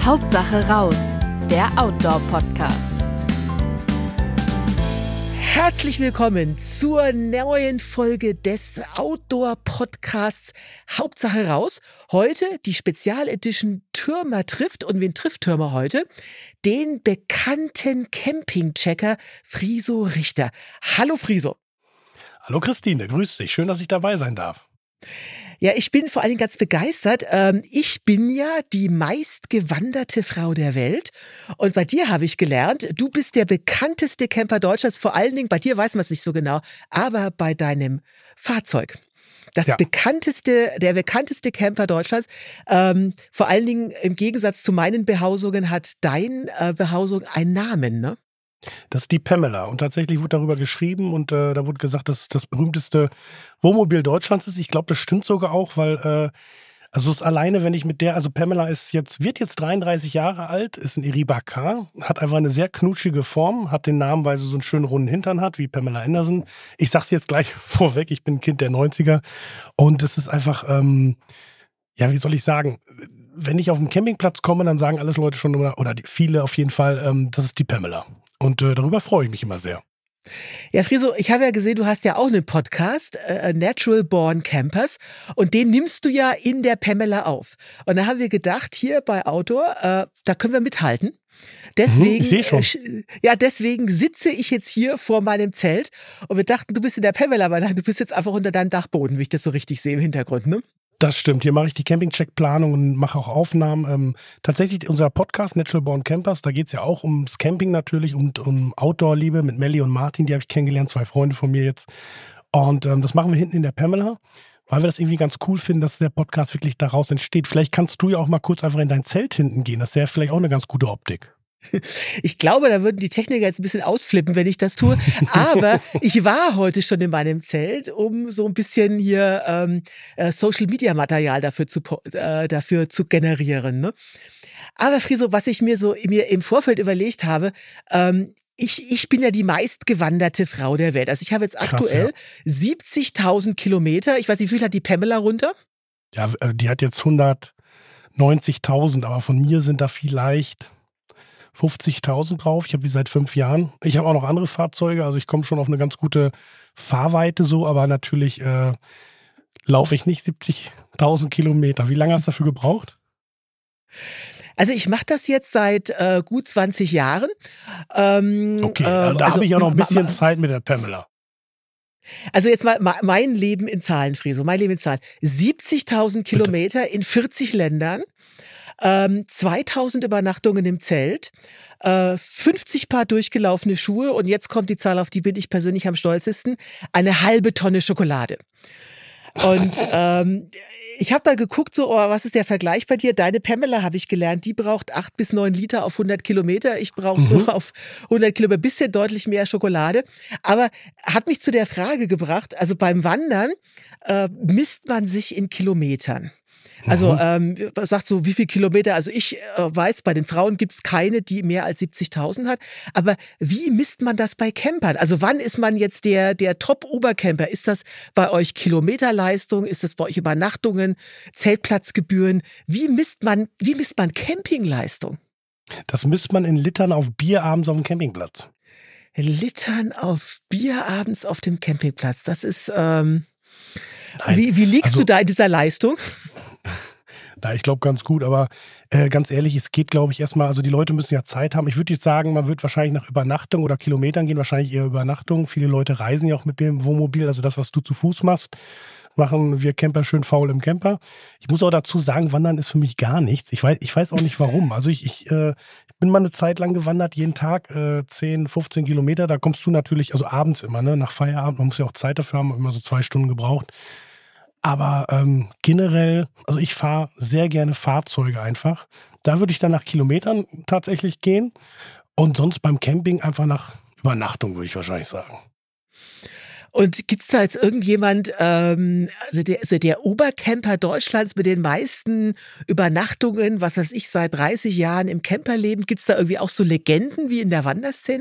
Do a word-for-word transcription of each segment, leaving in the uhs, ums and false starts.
Hauptsache raus, der Outdoor-Podcast. Herzlich willkommen zur neuen Folge des Outdoor-Podcasts Hauptsache raus. Heute die Spezialedition Türmer trifft. Und wen trifft Türmer heute? Den bekannten Campingchecker Friso Richter. Hallo Friso. Hallo Christine, grüß dich. Schön, dass ich dabei sein darf. Ja, ich bin vor allem ganz begeistert. Ich bin ja die meistgewanderte Frau der Welt. Und bei dir habe ich gelernt, du bist der bekannteste Camper Deutschlands. Vor allen Dingen, bei dir weiß man es nicht so genau, aber bei deinem Fahrzeug. Das ja. bekannteste, der bekannteste Camper Deutschlands. Ähm, vor allen Dingen im Gegensatz zu meinen Behausungen hat dein äh, Behausung einen Namen, ne? Das ist die Pamela und tatsächlich wurde darüber geschrieben und äh, da wurde gesagt, dass es das berühmteste Wohnmobil Deutschlands ist. Ich glaube, das stimmt sogar auch, weil äh, also es ist alleine, wenn ich mit der, also Pamela ist jetzt, wird jetzt dreiunddreißig Jahre alt, ist ein Iriba K, hat einfach eine sehr knutschige Form, hat den Namen, weil sie so einen schönen runden Hintern hat, wie Pamela Anderson. Ich sag's jetzt gleich vorweg, ich bin ein Kind der neunziger und es ist einfach, ähm, ja, wie soll ich sagen, wenn ich auf den Campingplatz komme, dann sagen alle Leute schon, oder die, viele auf jeden Fall, ähm, das ist die Pamela. Und äh, darüber freue ich mich immer sehr. Ja, Friso, ich habe ja gesehen, du hast ja auch einen Podcast, äh, Natural Born Campers, und den nimmst du ja in der Pamela auf. Und da haben wir gedacht, hier bei Outdoor, äh, da können wir mithalten. Deswegen, mhm, ich sehe schon. Äh, ja, deswegen sitze ich jetzt hier vor meinem Zelt und wir dachten, du bist in der Pamela, aber nein, du bist jetzt einfach unter deinem Dachboden, wie ich das so richtig sehe im Hintergrund, ne? Das stimmt. Hier mache ich die Campingcheck-Planung und mache auch Aufnahmen. Ähm, tatsächlich unser Podcast Natural Born Campers, da geht es ja auch ums Camping natürlich und um Outdoor-Liebe mit Melli und Martin, die habe ich kennengelernt, zwei Freunde von mir jetzt. Und ähm, das machen wir hinten in der Pamela, weil wir das irgendwie ganz cool finden, dass der Podcast wirklich daraus entsteht. Vielleicht kannst du ja auch mal kurz einfach in dein Zelt hinten gehen. Das wäre vielleicht auch eine ganz gute Optik. Ich glaube, da würden die Techniker jetzt ein bisschen ausflippen, wenn ich das tue. Aber ich war heute schon in meinem Zelt, um so ein bisschen hier ähm, Social-Media-Material dafür zu, äh, dafür zu generieren. Ne? Aber Friso, was ich mir so mir im Vorfeld überlegt habe, ähm, ich, ich bin ja die meistgewanderte Frau der Welt. Also ich habe jetzt aktuell Krass, ja. siebzigtausend Kilometer. Ich weiß nicht, wie viel hat die Pamela runter? Ja, die hat jetzt hundertneunzigtausend, aber von mir sind da vielleicht fünfzigtausend drauf. Ich habe die seit fünf Jahren. Ich habe auch noch andere Fahrzeuge, also ich komme schon auf eine ganz gute Fahrweite so, aber natürlich äh, laufe ich nicht siebzigtausend Kilometer. Wie lange hast du dafür gebraucht? Also ich mache das jetzt seit äh, gut zwanzig Jahren. Ähm, okay, äh, da also, habe ich auch noch ein bisschen ma, ma, Zeit mit der Pamela. Also jetzt mal mein Leben in Zahlen, Friso, mein Leben in Zahlen. siebzigtausend Kilometer Bitte. In vierzig Ländern. Ähm, zweitausend Übernachtungen im Zelt, äh, fünfzig Paar durchgelaufene Schuhe und jetzt kommt die Zahl, auf die bin ich persönlich am stolzesten, eine halbe Tonne Schokolade. Und ähm, ich habe da geguckt, so, oh, was ist der Vergleich bei dir? Deine Pamela, habe ich gelernt, die braucht acht bis neun Liter auf hundert Kilometer. Ich brauche so mhm. auf hundert Kilometer, bisschen deutlich mehr Schokolade. Aber hat mich zu der Frage gebracht, also beim Wandern äh, misst man sich in Kilometern. Also ähm, sagt so, wie viel Kilometer, also ich äh, weiß, bei den Frauen gibt es keine, die mehr als siebzigtausend hat, aber wie misst man das bei Campern? Also wann ist man jetzt der, der Top-Obercamper? Ist das bei euch Kilometerleistung? Ist das bei euch Übernachtungen, Zeltplatzgebühren? Wie misst man, wie misst man Campingleistung? Das misst man in Litern auf Bier abends auf dem Campingplatz. Litern auf Bier abends auf dem Campingplatz, das ist, ähm, wie, wie liegst also, du da in dieser Leistung? Na, ich glaube ganz gut, aber äh, ganz ehrlich, es geht, glaube ich, erstmal, also die Leute müssen ja Zeit haben. Ich würde jetzt sagen, man wird wahrscheinlich nach Übernachtung oder Kilometern gehen, wahrscheinlich eher Übernachtung. Viele Leute reisen ja auch mit dem Wohnmobil, also das, was du zu Fuß machst, machen wir Camper schön faul im Camper. Ich muss auch dazu sagen, Wandern ist für mich gar nichts. Ich weiß, ich weiß auch nicht warum. Also ich, ich, äh, ich bin mal eine Zeit lang gewandert, jeden Tag äh, zehn, fünfzehn Kilometer. Da kommst du natürlich, also abends immer, ne, nach Feierabend, man muss ja auch Zeit dafür haben, immer so zwei Stunden gebraucht. Aber ähm, generell, also ich fahre sehr gerne Fahrzeuge einfach. Da würde ich dann nach Kilometern tatsächlich gehen. Und sonst beim Camping einfach nach Übernachtung, würde ich wahrscheinlich sagen. Und gibt's da jetzt irgendjemand, ähm, also der, also der Obercamper Deutschlands mit den meisten Übernachtungen, was weiß ich, seit dreißig Jahren im Camperleben, gibt's da irgendwie auch so Legenden wie in der Wanderszene?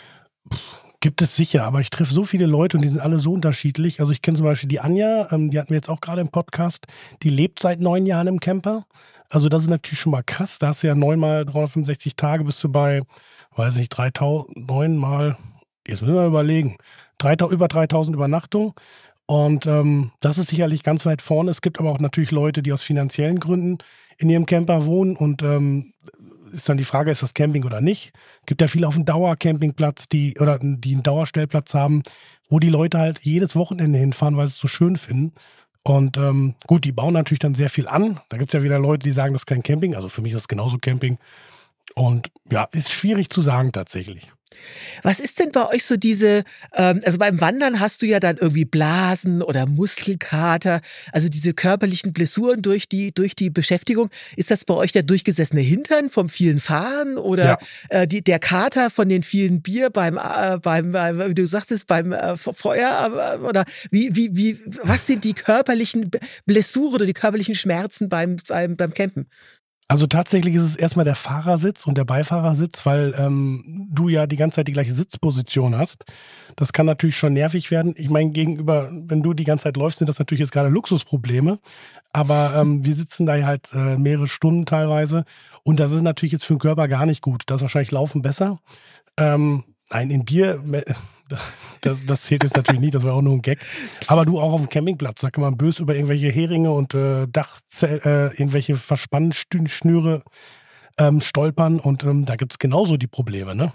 Gibt es sicher, aber ich treffe so viele Leute und die sind alle so unterschiedlich. Also ich kenne zum Beispiel die Anja, ähm, die hatten wir jetzt auch gerade im Podcast, die lebt seit neun Jahren im Camper. Also das ist natürlich schon mal krass. Da hast du ja neunmal dreihundertfünfundsechzig Tage, bist du bei, weiß nicht, dreitausend, neunmal, jetzt müssen wir überlegen, dreitausend, über dreitausend Übernachtungen. Und ähm, das ist sicherlich ganz weit vorne. Es gibt aber auch natürlich Leute, die aus finanziellen Gründen in ihrem Camper wohnen. Und ähm, ist dann die Frage, ist das Camping oder nicht? Es gibt ja viele auf dem Dauercampingplatz, die oder die einen Dauerstellplatz haben, wo die Leute halt jedes Wochenende hinfahren, weil sie es so schön finden. Und ähm, gut, die bauen natürlich dann sehr viel an. Da gibt es ja wieder Leute, die sagen, das ist kein Camping. Also für mich ist es genauso Camping. Und ja, ist schwierig zu sagen tatsächlich. Was ist denn bei euch so diese, ähm, also beim Wandern hast du ja dann irgendwie Blasen oder Muskelkater, also diese körperlichen Blessuren durch die, durch die Beschäftigung. Ist das bei euch der durchgesessene Hintern vom vielen Fahren oder Ja. äh, die, der Kater von den vielen Bier beim, äh, beim, äh, wie du sagtest, beim äh, Feuer? Äh, oder wie, wie, wie, was sind die körperlichen Blessuren oder die körperlichen Schmerzen beim, beim, beim Campen? Also tatsächlich ist es erstmal der Fahrersitz und der Beifahrersitz, weil ähm, du ja die ganze Zeit die gleiche Sitzposition hast. Das kann natürlich schon nervig werden. Ich meine, gegenüber, wenn du die ganze Zeit läufst, sind das natürlich jetzt gerade Luxusprobleme. Aber ähm, wir sitzen da halt äh, mehrere Stunden teilweise. Und das ist natürlich jetzt für den Körper gar nicht gut. Das ist wahrscheinlich Laufen besser. Ähm, nein, in Bier, das, das zählt jetzt natürlich nicht, das war auch nur ein Gag. Aber du auch auf dem Campingplatz, da kann man böse über irgendwelche Heringe und äh, Dachzell, äh, irgendwelche Verspannschnüre ähm, stolpern. Und ähm, da gibt es genauso die Probleme, ne?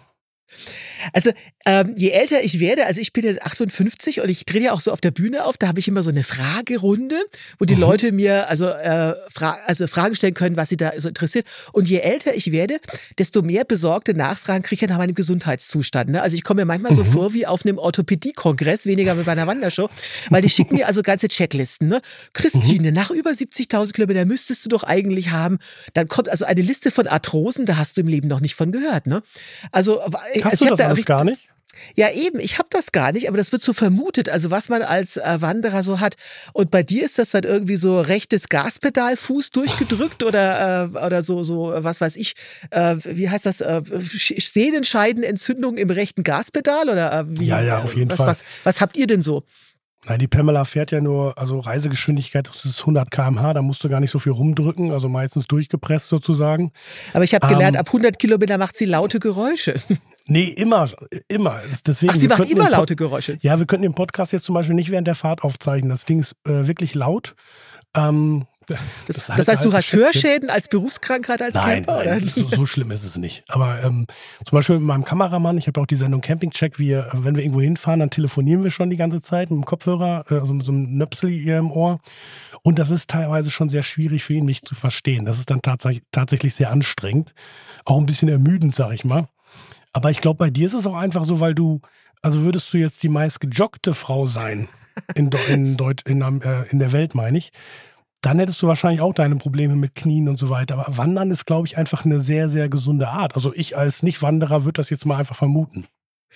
Also ähm, je älter ich werde, also ich bin jetzt achtundfünfzig und ich trete ja auch so auf der Bühne auf, da habe ich immer so eine Fragerunde, wo die Mhm. Leute mir also, äh, fra also Fragen stellen können, was sie da so interessiert. Und je älter ich werde, desto mehr besorgte Nachfragen kriege ich nach meinem Gesundheitszustand. Ne? Also ich komme mir manchmal so Mhm. vor wie auf einem Orthopädie-Kongress, weniger wie bei einer Wandershow, weil die schicken mir also ganze Checklisten. Ne? Christine, nach über siebzigtausend Kilometern müsstest du doch eigentlich haben, dann kommt also eine Liste von Arthrosen, da hast du im Leben noch nicht von gehört. Ne? Also Hast also du ich hab das da alles gar nicht? Ja, eben, ich habe das gar nicht, aber das wird so vermutet, also was man als äh, Wanderer so hat. Und bei dir ist das dann irgendwie so rechtes Gaspedal, Fuß durchgedrückt oder äh, oder so so äh, was weiß ich, äh, wie heißt das, äh, Sch- Sehnenscheidenentzündung im rechten Gaspedal oder äh, wie? Ja, ja, auf jeden was, Fall. Was, was habt ihr denn so? Nein, die Pamela fährt ja nur, also Reisegeschwindigkeit, das ist hundert Kilometer pro Stunde, da musst du gar nicht so viel rumdrücken, also meistens durchgepresst sozusagen. Aber ich habe gelernt, Ähm, ab hundert Kilometer macht sie laute Geräusche. Nee, immer, immer. Deswegen, Ach, sie wir macht könnten immer den Pod- laute Geräusche. Ja, wir könnten den Podcast jetzt zum Beispiel nicht während der Fahrt aufzeichnen. Das Ding ist äh, wirklich laut. Ähm, Das, das das heißt, du hast Schätzchen. Hörschäden als Berufskrankheit als Nein, Camper? nein, Oder? so, so schlimm ist es nicht. Aber ähm, zum Beispiel mit meinem Kameramann, ich habe auch die Sendung Campingcheck, wir, wenn wir irgendwo hinfahren, dann telefonieren wir schon die ganze Zeit mit dem Kopfhörer, äh, also mit so einem Nöpsel hier im Ohr. Und das ist teilweise schon sehr schwierig für ihn, mich zu verstehen. Das ist dann tats- tatsächlich sehr anstrengend. Auch ein bisschen ermüdend, sag ich mal. Aber ich glaube, bei dir ist es auch einfach so, weil du, also würdest du jetzt die meist gejoggte Frau sein, in, Deu- in, Deut in, äh, in der Welt meine ich, dann hättest du wahrscheinlich auch deine Probleme mit Knien und so weiter. Aber Wandern ist, glaube ich, einfach eine sehr, sehr gesunde Art. Also ich als Nicht-Wanderer würde das jetzt mal einfach vermuten.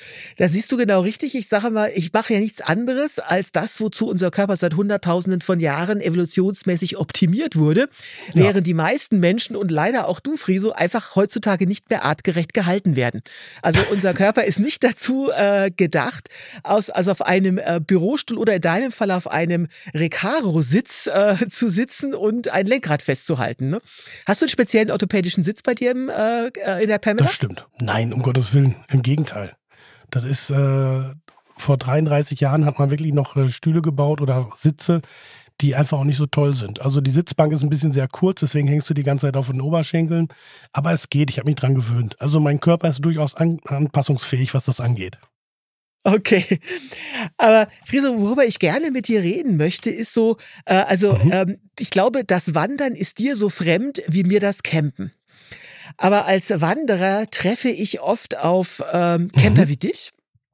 Da siehst du genau richtig. Ich sage mal, ich mache ja nichts anderes als das, wozu unser Körper seit Hunderttausenden von Jahren evolutionsmäßig optimiert wurde, Ja. während die meisten Menschen und leider auch du, Friso, einfach heutzutage nicht mehr artgerecht gehalten werden. Also unser Körper ist nicht dazu äh, gedacht, aus, also auf einem äh, Bürostuhl oder in deinem Fall auf einem Recaro-Sitz äh, zu sitzen und ein Lenkrad festzuhalten. Ne? Hast du einen speziellen orthopädischen Sitz bei dir im, äh, äh, in der Pamela? Das stimmt. Nein, um Gottes Willen. Im Gegenteil. Das ist, äh, vor dreiunddreißig Jahren hat man wirklich noch äh, Stühle gebaut oder Sitze, die einfach auch nicht so toll sind. Also die Sitzbank ist ein bisschen sehr kurz, deswegen hängst du die ganze Zeit auf den Oberschenkeln. Aber es geht, ich habe mich dran gewöhnt. Also mein Körper ist durchaus an anpassungsfähig, was das angeht. Okay, aber Friso, worüber ich gerne mit dir reden möchte, ist so, äh, also Mhm. ähm, ich glaube, das Wandern ist dir so fremd wie mir das Campen. Aber als Wanderer treffe ich oft auf ähm, Camper Mhm. wie dich.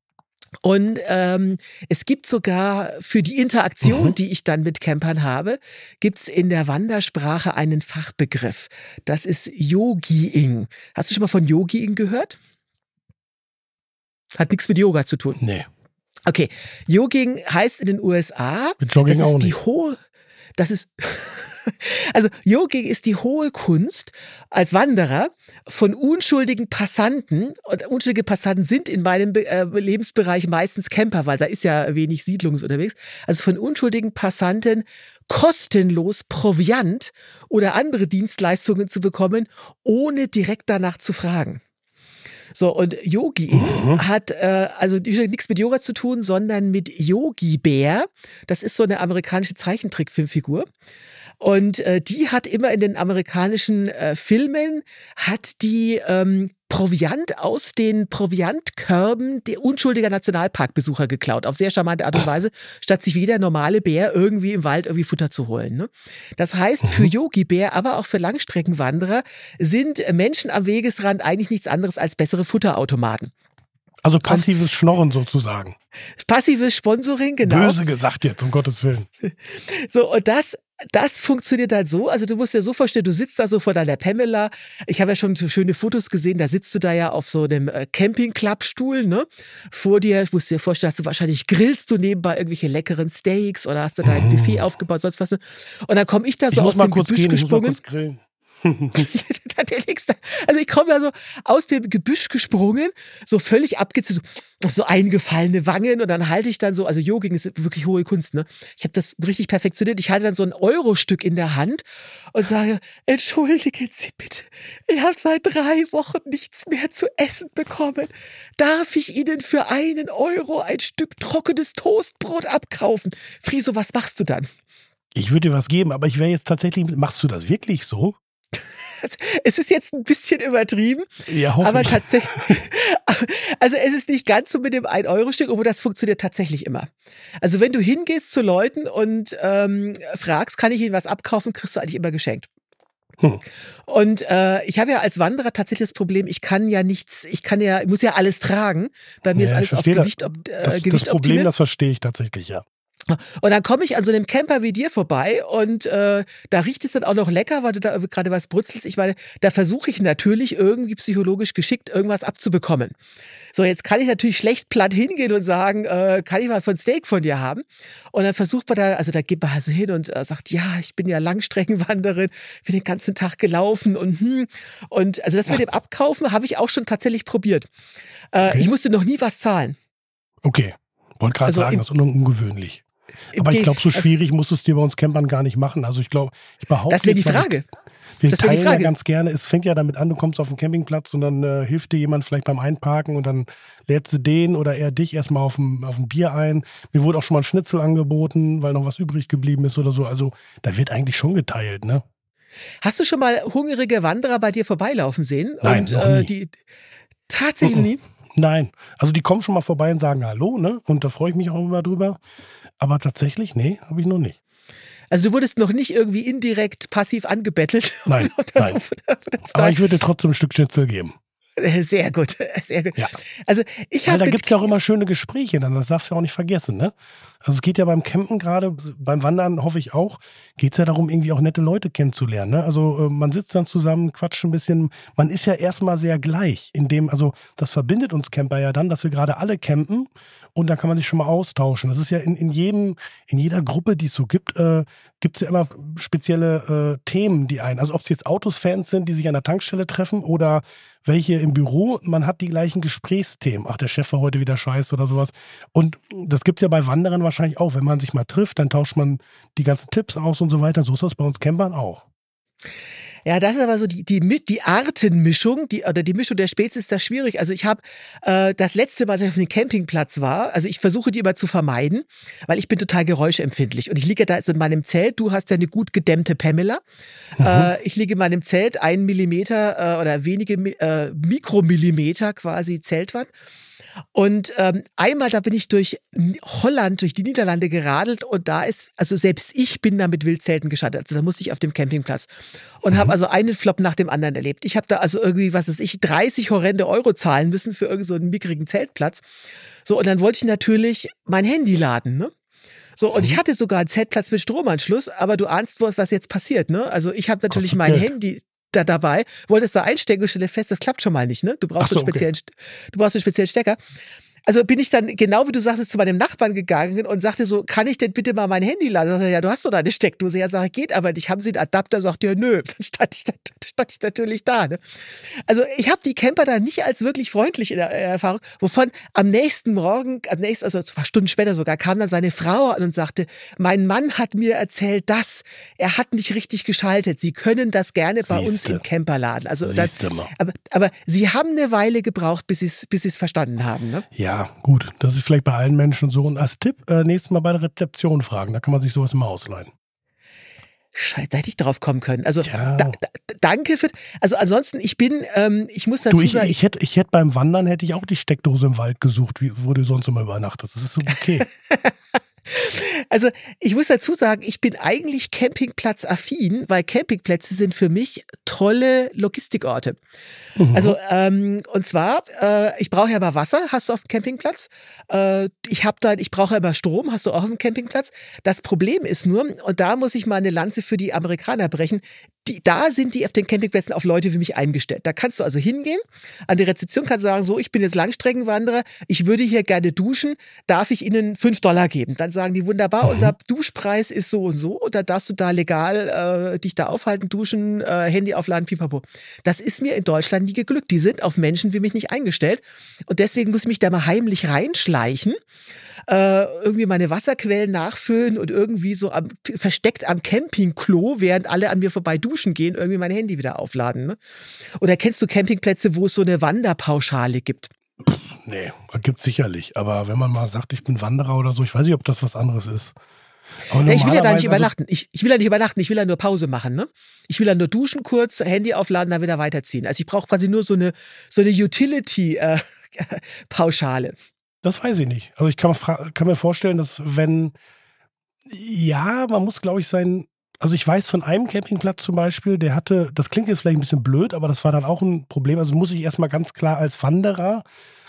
Und ähm, es gibt sogar für die Interaktion, Mhm. die ich dann mit Campern habe, gibt's in der Wandersprache einen Fachbegriff. Das ist Yogiing. Hast du schon mal von Yogiing gehört? Hat nichts mit Yoga zu tun. Nee, Okay, Jogging heißt in den U S A, mit Jogging das auch ist die nicht. hohe, das ist, also Jogging ist die hohe Kunst als Wanderer von unschuldigen Passanten, und unschuldige Passanten sind in meinem Be- äh, Lebensbereich meistens Camper, weil da ist ja wenig Siedlung unterwegs, also von unschuldigen Passanten kostenlos Proviant oder andere Dienstleistungen zu bekommen, ohne direkt danach zu fragen. So, und Yogi mhm. hat äh, also nichts mit Yoga zu tun, sondern mit Yogi Bär. Das ist so eine amerikanische Zeichentrickfilmfigur. Und äh, die hat immer in den amerikanischen äh, Filmen, hat die ähm, Proviant aus den Proviantkörben der unschuldiger Nationalparkbesucher geklaut. Auf sehr charmante Art und Weise, statt sich wie der normale Bär irgendwie im Wald irgendwie Futter zu holen. Ne? Das heißt, für Yogi Bär, aber auch für Langstreckenwanderer sind Menschen am Wegesrand eigentlich nichts anderes als bessere Futterautomaten. Also passives Schnorren sozusagen. Passives Sponsoring, genau. Böse gesagt jetzt, um Gottes Willen. So, und das Das funktioniert halt so, also du musst dir so vorstellen, du sitzt da so vor deiner Pamela, ich habe ja schon so schöne Fotos gesehen, da sitzt du da ja auf so einem Campingklappstuhl, ne, vor dir, ich muss dir vorstellen, hast du wahrscheinlich grillst du nebenbei irgendwelche leckeren Steaks oder hast du da ein Buffet aufgebaut, sonst was, und dann komme ich da so ich aus dem kurz Gebüsch gehen, gesprungen. Ich muss mal kurz grillen. Also ich komme da so aus dem Gebüsch gesprungen, so völlig abgezogen, so, so eingefallene Wangen und dann halte ich dann so, also Jogging ist wirklich hohe Kunst, ne? Ich habe das richtig perfektioniert. Ich halte dann so ein Euro-Stück in der Hand und sage, entschuldigen Sie bitte, ich habe seit drei Wochen nichts mehr zu essen bekommen. Darf ich Ihnen für einen Euro ein Stück trockenes Toastbrot abkaufen? Friso, was machst du dann? Ich würde dir was geben, aber ich wäre jetzt tatsächlich, machst du das wirklich so? Es ist jetzt ein bisschen übertrieben, ja, hoffe aber ich. tatsächlich, also es ist nicht ganz so mit dem ein Euro Stück, obwohl das funktioniert tatsächlich immer. Also wenn du hingehst zu Leuten und ähm, fragst, kann ich ihnen was abkaufen, kriegst du eigentlich immer geschenkt. Hm. Und äh, ich habe ja als Wanderer tatsächlich das Problem, ich kann ja nichts, ich kann ja, ich muss ja alles tragen. Bei mir ja, ist alles auf Gewicht, ob, äh, das, Gewicht das Problem, optimiert. Das verstehe ich tatsächlich, ja. Und dann komme ich an so einem Camper wie dir vorbei und äh, da riecht es dann auch noch lecker, weil du da gerade was brutzelst. Ich meine, da versuche ich natürlich irgendwie psychologisch geschickt irgendwas abzubekommen. So, jetzt kann ich natürlich schlecht platt hingehen und sagen, äh, kann ich mal von Steak von dir haben? Und dann versucht man da, also da geht man also hin und äh, sagt, ja, ich bin ja Langstreckenwanderin, bin den ganzen Tag gelaufen und hm. Und also das mit dem Abkaufen habe ich auch schon tatsächlich probiert. Äh, okay. Ich musste noch nie was zahlen. Okay, wollte gerade also sagen, das ist ungewöhnlich. Aber ich glaube, so schwierig musst du es dir bei uns Campern gar nicht machen. Also ich glaube, ich behaupte. Das wäre die Frage. Wir das teilen die Frage. ja ganz gerne. Es fängt ja damit an, du kommst auf den Campingplatz und dann äh, hilft dir jemand vielleicht beim Einparken und dann lädst du den oder er dich erstmal auf ein, auf ein Bier ein. Mir wurde auch schon mal ein Schnitzel angeboten, weil noch was übrig geblieben ist oder so. Also da wird eigentlich schon geteilt, ne? Hast du schon mal hungrige Wanderer bei dir vorbeilaufen sehen? Nein, und, noch äh, nie. die tatsächlich nie? Nein, also die kommen schon mal vorbei und sagen Hallo, ne? Und da freue ich mich auch immer drüber. Aber tatsächlich, nee, habe ich noch nicht. Also du wurdest noch nicht irgendwie indirekt passiv angebettelt? Nein, nein. Aber ich würde dir trotzdem ein Stück Schnitzel geben. Sehr gut, sehr gut. Ja. Also ich Weil habe da gibt es ja auch immer schöne Gespräche, dann das darfst du ja auch nicht vergessen, ne? Also es geht ja beim Campen gerade, beim Wandern hoffe ich auch, geht es ja darum, irgendwie auch nette Leute kennenzulernen, ne? Also äh, man sitzt dann zusammen, quatscht ein bisschen, man ist ja erstmal sehr gleich, in dem, also das verbindet uns Camper ja dann, dass wir gerade alle campen und dann kann man sich schon mal austauschen. Das ist ja in, in jedem, in jeder Gruppe, die es so gibt, äh, gibt es ja immer spezielle äh, Themen, die einen, also ob es jetzt Autos-Fans sind, die sich an der Tankstelle treffen oder welche im Büro, man hat die gleichen Gesprächsthemen. Ach, der Chef war heute wieder scheiße oder sowas. Und das gibt es ja bei Wanderern wahrscheinlich auch. Wenn man sich mal trifft, dann tauscht man die ganzen Tipps aus und so weiter. So ist das bei uns Campern auch. Ja, das ist aber so die, die, die Artenmischung, die, oder die Mischung der Spezies ist da schwierig. Also ich habe äh, das letzte Mal, als ich auf einem Campingplatz war, also ich versuche die immer zu vermeiden, weil ich bin total geräuschempfindlich. Und ich liege da jetzt in meinem Zelt, du hast ja eine gut gedämmte Pamela. Mhm. Äh, ich liege in meinem Zelt, einen Millimeter äh, oder wenige äh, Mikromillimeter quasi Zeltwand. Und ähm, einmal, da bin ich durch Holland, durch die Niederlande geradelt und da ist, also selbst ich bin da mit Wildzelten gescheitert. Also da musste ich auf dem Campingplatz und mhm. habe also einen Flop nach dem anderen erlebt. Ich habe da also irgendwie, was weiß ich, dreißig horrende Euro zahlen müssen für irgend so einen mickrigen Zeltplatz. So, und dann wollte ich natürlich mein Handy laden, ne? So, und mhm. ich hatte sogar einen Zeltplatz mit Stromanschluss, aber du ahnst, was jetzt passiert, ne? Also ich habe natürlich mein Geld. Handy da dabei, wolltest da einstecken und stelle fest, das klappt schon mal nicht, ne? Du brauchst, so, einen speziellen, okay. du brauchst einen speziellen Stecker. Also bin ich dann, genau wie du sagst, zu meinem Nachbarn gegangen und sagte so, kann ich denn bitte mal mein Handy laden? Sagt er, ja, du hast doch da eine Steckdose. Ja, sag ich, geht aber nicht. Haben Sie einen Adapter? Sagt er, nö. Dann stand ich, da, stand ich natürlich da. Ne? Also ich habe die Camper da nicht als wirklich freundlich in der Erfahrung, wovon am nächsten Morgen, am nächsten, also zwei Stunden später sogar, kam dann seine Frau an und sagte, mein Mann hat mir erzählt, dass er hat nicht richtig geschaltet. Sie können das gerne bei Siehste. uns im Camper laden. Also das, Siehste mal. aber, aber Sie haben eine Weile gebraucht, bis Sie es bis sie's verstanden haben. Ne? Ja, gut. Das ist vielleicht bei allen Menschen so. Und als Tipp, äh, nächstes Mal bei der Rezeption fragen. Da kann man sich sowas immer ausleihen. Scheiße, da hätte ich drauf kommen können. Also Tja. da, da, danke für. Also ansonsten, ich bin, ähm, ich muss dazu Du, ich, sagen, ich hätte ich hätt beim Wandern hätte ich auch die Steckdose im Wald gesucht, wie, wo du sonst immer übernachtest. Das ist so okay. Also ich muss dazu sagen, ich bin eigentlich Campingplatz-affin, weil Campingplätze sind für mich tolle Logistikorte. Mhm. Also ähm, und zwar, äh, ich brauche ja immer Wasser, hast du auf dem Campingplatz. Äh, ich habe dann, ich brauche ja immer Strom, hast du auch auf dem Campingplatz. Das Problem ist nur, und da muss ich mal eine Lanze für die Amerikaner brechen, die, da sind die auf den Campingplätzen auf Leute wie mich eingestellt. Da kannst du also hingehen, an die Rezeption kannst du sagen, so, ich bin jetzt Langstreckenwanderer, ich würde hier gerne duschen, darf ich Ihnen fünf Dollar geben? Dann sagen die, wunderbar, Mhm. unser Duschpreis ist so und so und da darfst du da legal äh, dich da aufhalten, duschen, äh, Handy aufladen, pipapo. Das ist mir in Deutschland nie geglückt. Die sind auf Menschen wie mich nicht eingestellt und deswegen muss ich mich da mal heimlich reinschleichen, äh, irgendwie meine Wasserquellen nachfüllen und irgendwie so am, versteckt am Campingklo, während alle an mir vorbei duschen gehen, irgendwie mein Handy wieder aufladen. Ne? Oder kennst du Campingplätze, wo es so eine Wanderpauschale gibt? Nee, gibt es sicherlich. Aber wenn man mal sagt, ich bin Wanderer oder so, ich weiß nicht, ob das was anderes ist. Aber Ja, ich will ja da nicht normalerweise- übernachten. Ich, ich will ja nicht übernachten, ich will ja nur Pause machen. Ne? Ich will ja nur duschen kurz, Handy aufladen, dann wieder weiterziehen. Also ich brauche quasi nur so eine, so eine Utility-Pauschale. Das weiß ich nicht. Also ich kann, kann mir vorstellen, dass wenn, ja, man muss, glaube ich, sein, also ich weiß von einem Campingplatz zum Beispiel, der hatte, das klingt jetzt vielleicht ein bisschen blöd, aber das war dann auch ein Problem. Also muss ich erstmal ganz klar als Wanderer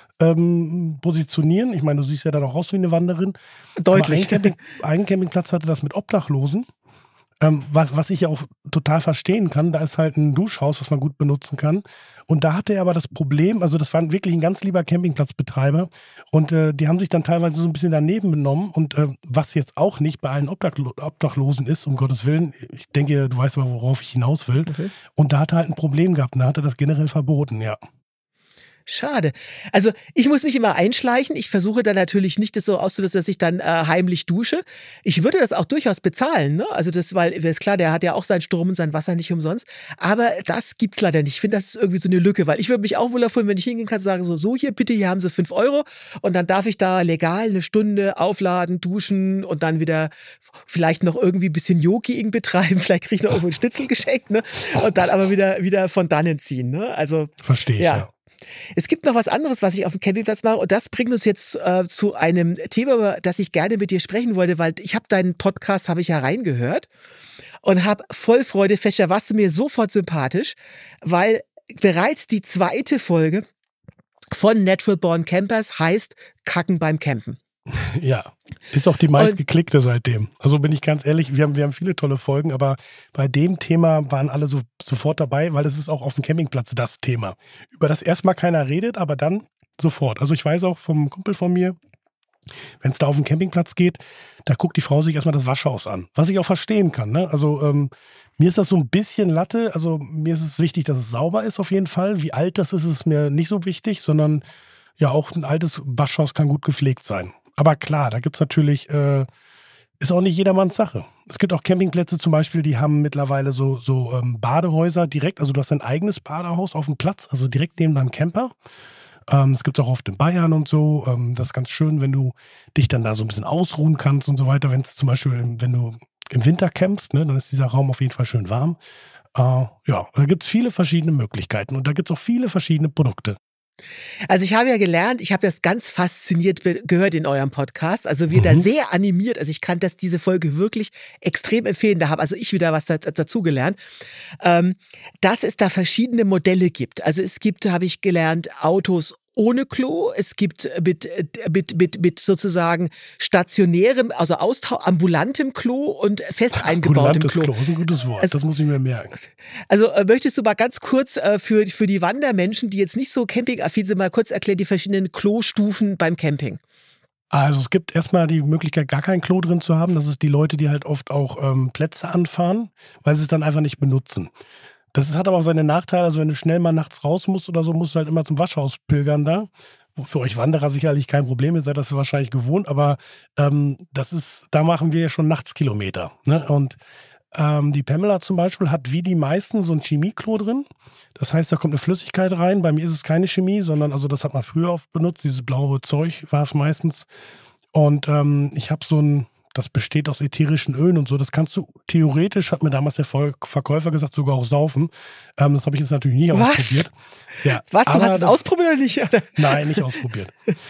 ähm, positionieren. Ich meine, du siehst ja dann auch aus wie eine Wanderin. Deutlich. Aber ein, Camping, ein Campingplatz hatte das mit Obdachlosen. Ähm, was, was ich ja auch total verstehen kann, da ist halt ein Duschhaus, was man gut benutzen kann. Und da hatte er aber das Problem, also das war wirklich ein ganz lieber Campingplatzbetreiber und äh, die haben sich dann teilweise so ein bisschen daneben benommen und äh, was jetzt auch nicht bei allen Obdachlo Obdachlosen ist, um Gottes Willen, ich denke, du weißt aber, worauf ich hinaus will. Okay. Und da hat er halt ein Problem gehabt und da hat er das generell verboten, ja. Schade. Also ich muss mich immer einschleichen. Ich versuche dann natürlich nicht, das so auszulösen, dass ich dann äh, heimlich dusche. Ich würde das auch durchaus bezahlen, ne? Also das, weil ist klar, der hat ja auch seinen Strom und sein Wasser nicht umsonst. Aber das gibt's leider nicht. Ich finde, das ist irgendwie so eine Lücke, weil ich würde mich auch wohl erfüllen, wenn ich hingehen kann, sagen so, so hier bitte, hier haben Sie fünf Euro und dann darf ich da legal eine Stunde aufladen, duschen und dann wieder vielleicht noch irgendwie ein bisschen Yogiing betreiben. Vielleicht kriege ich noch irgendwo einen Schnitzel geschenkt, ne? Und dann aber wieder wieder von dannen ziehen, ne? Also Verstehe ich, ja. ja. Es gibt noch was anderes, was ich auf dem Campingplatz mache und das bringt uns jetzt äh, zu einem Thema, über das ich gerne mit dir sprechen wollte, weil ich habe deinen Podcast, habe ich ja reingehört und habe voll Freude fest, da warst du mir sofort sympathisch, weil bereits die zweite Folge von Natural Born Campers heißt Kacken beim Campen. Ja, ist auch die meistgeklickte seitdem. Also bin ich ganz ehrlich, wir haben, wir haben viele tolle Folgen, aber bei dem Thema waren alle so, sofort dabei, weil das ist auch auf dem Campingplatz das Thema. Über das erstmal keiner redet, aber dann sofort. Also ich weiß auch vom Kumpel von mir, wenn es da auf den Campingplatz geht, da guckt die Frau sich erstmal das Waschhaus an. Was ich auch verstehen kann. Ne? Also ähm, mir ist das so ein bisschen Latte. Also mir ist es wichtig, dass es sauber ist auf jeden Fall. Wie alt das ist, ist mir nicht so wichtig, sondern ja, auch ein altes Waschhaus kann gut gepflegt sein. Aber klar, da gibt es natürlich, äh, ist auch nicht jedermanns Sache. Es gibt auch Campingplätze zum Beispiel, die haben mittlerweile so, so ähm, Badehäuser direkt, also du hast ein eigenes Badehaus auf dem Platz, also direkt neben deinem Camper. Ähm, das gibt es auch oft in Bayern und so. Ähm, das ist ganz schön, wenn du dich dann da so ein bisschen ausruhen kannst und so weiter. Wenn es zum Beispiel, wenn du im Winter campst, ne, dann ist dieser Raum auf jeden Fall schön warm. Äh, ja, da gibt es viele verschiedene Möglichkeiten und da gibt es auch viele verschiedene Produkte. Also ich habe ja gelernt, ich habe das ganz fasziniert gehört in eurem Podcast, also wir mhm. da sehr animiert, also ich kann das diese Folge wirklich extrem empfehlen, da habe also ich wieder was da, dazu gelernt, ähm, dass es da verschiedene Modelle gibt. Also es gibt, habe ich gelernt, Autos ohne Klo, es gibt mit, mit, mit, mit sozusagen stationärem, also austau- ambulantem Klo und fest eingebautem Klo. Klo ist ein gutes Wort, also, das muss ich mir merken. Also äh, möchtest du mal ganz kurz äh, für, für die Wandermenschen, die jetzt nicht so campingaffin sind, mal kurz erklären, die verschiedenen Klostufen beim Camping? Also es gibt erstmal die Möglichkeit, gar kein Klo drin zu haben. Das ist die Leute, die halt oft auch ähm, Plätze anfahren, weil sie es dann einfach nicht benutzen. Das ist, hat aber auch seine Nachteile. Also wenn du schnell mal nachts raus musst oder so, musst du halt immer zum Waschhaus pilgern da. Für euch Wanderer sicherlich kein Problem, ihr seid das wahrscheinlich gewohnt, aber ähm, das ist, da machen wir ja schon Nachtskilometer. Ne? Und ähm, die Pamela zum Beispiel hat wie die meisten so ein Chemieklo drin. Das heißt, da kommt eine Flüssigkeit rein. Bei mir ist es keine Chemie, sondern also das hat man früher oft benutzt. Dieses blaue Zeug war es meistens. Und ähm, ich habe so ein, das besteht aus ätherischen Ölen und so. Das kannst du theoretisch, hat mir damals der Verkäufer gesagt, sogar auch saufen. Ähm, das habe ich jetzt natürlich nie Was? ausprobiert. Ja, Was, du aber hast es das, ausprobiert oder nicht? Oder? Nein, nicht ausprobiert.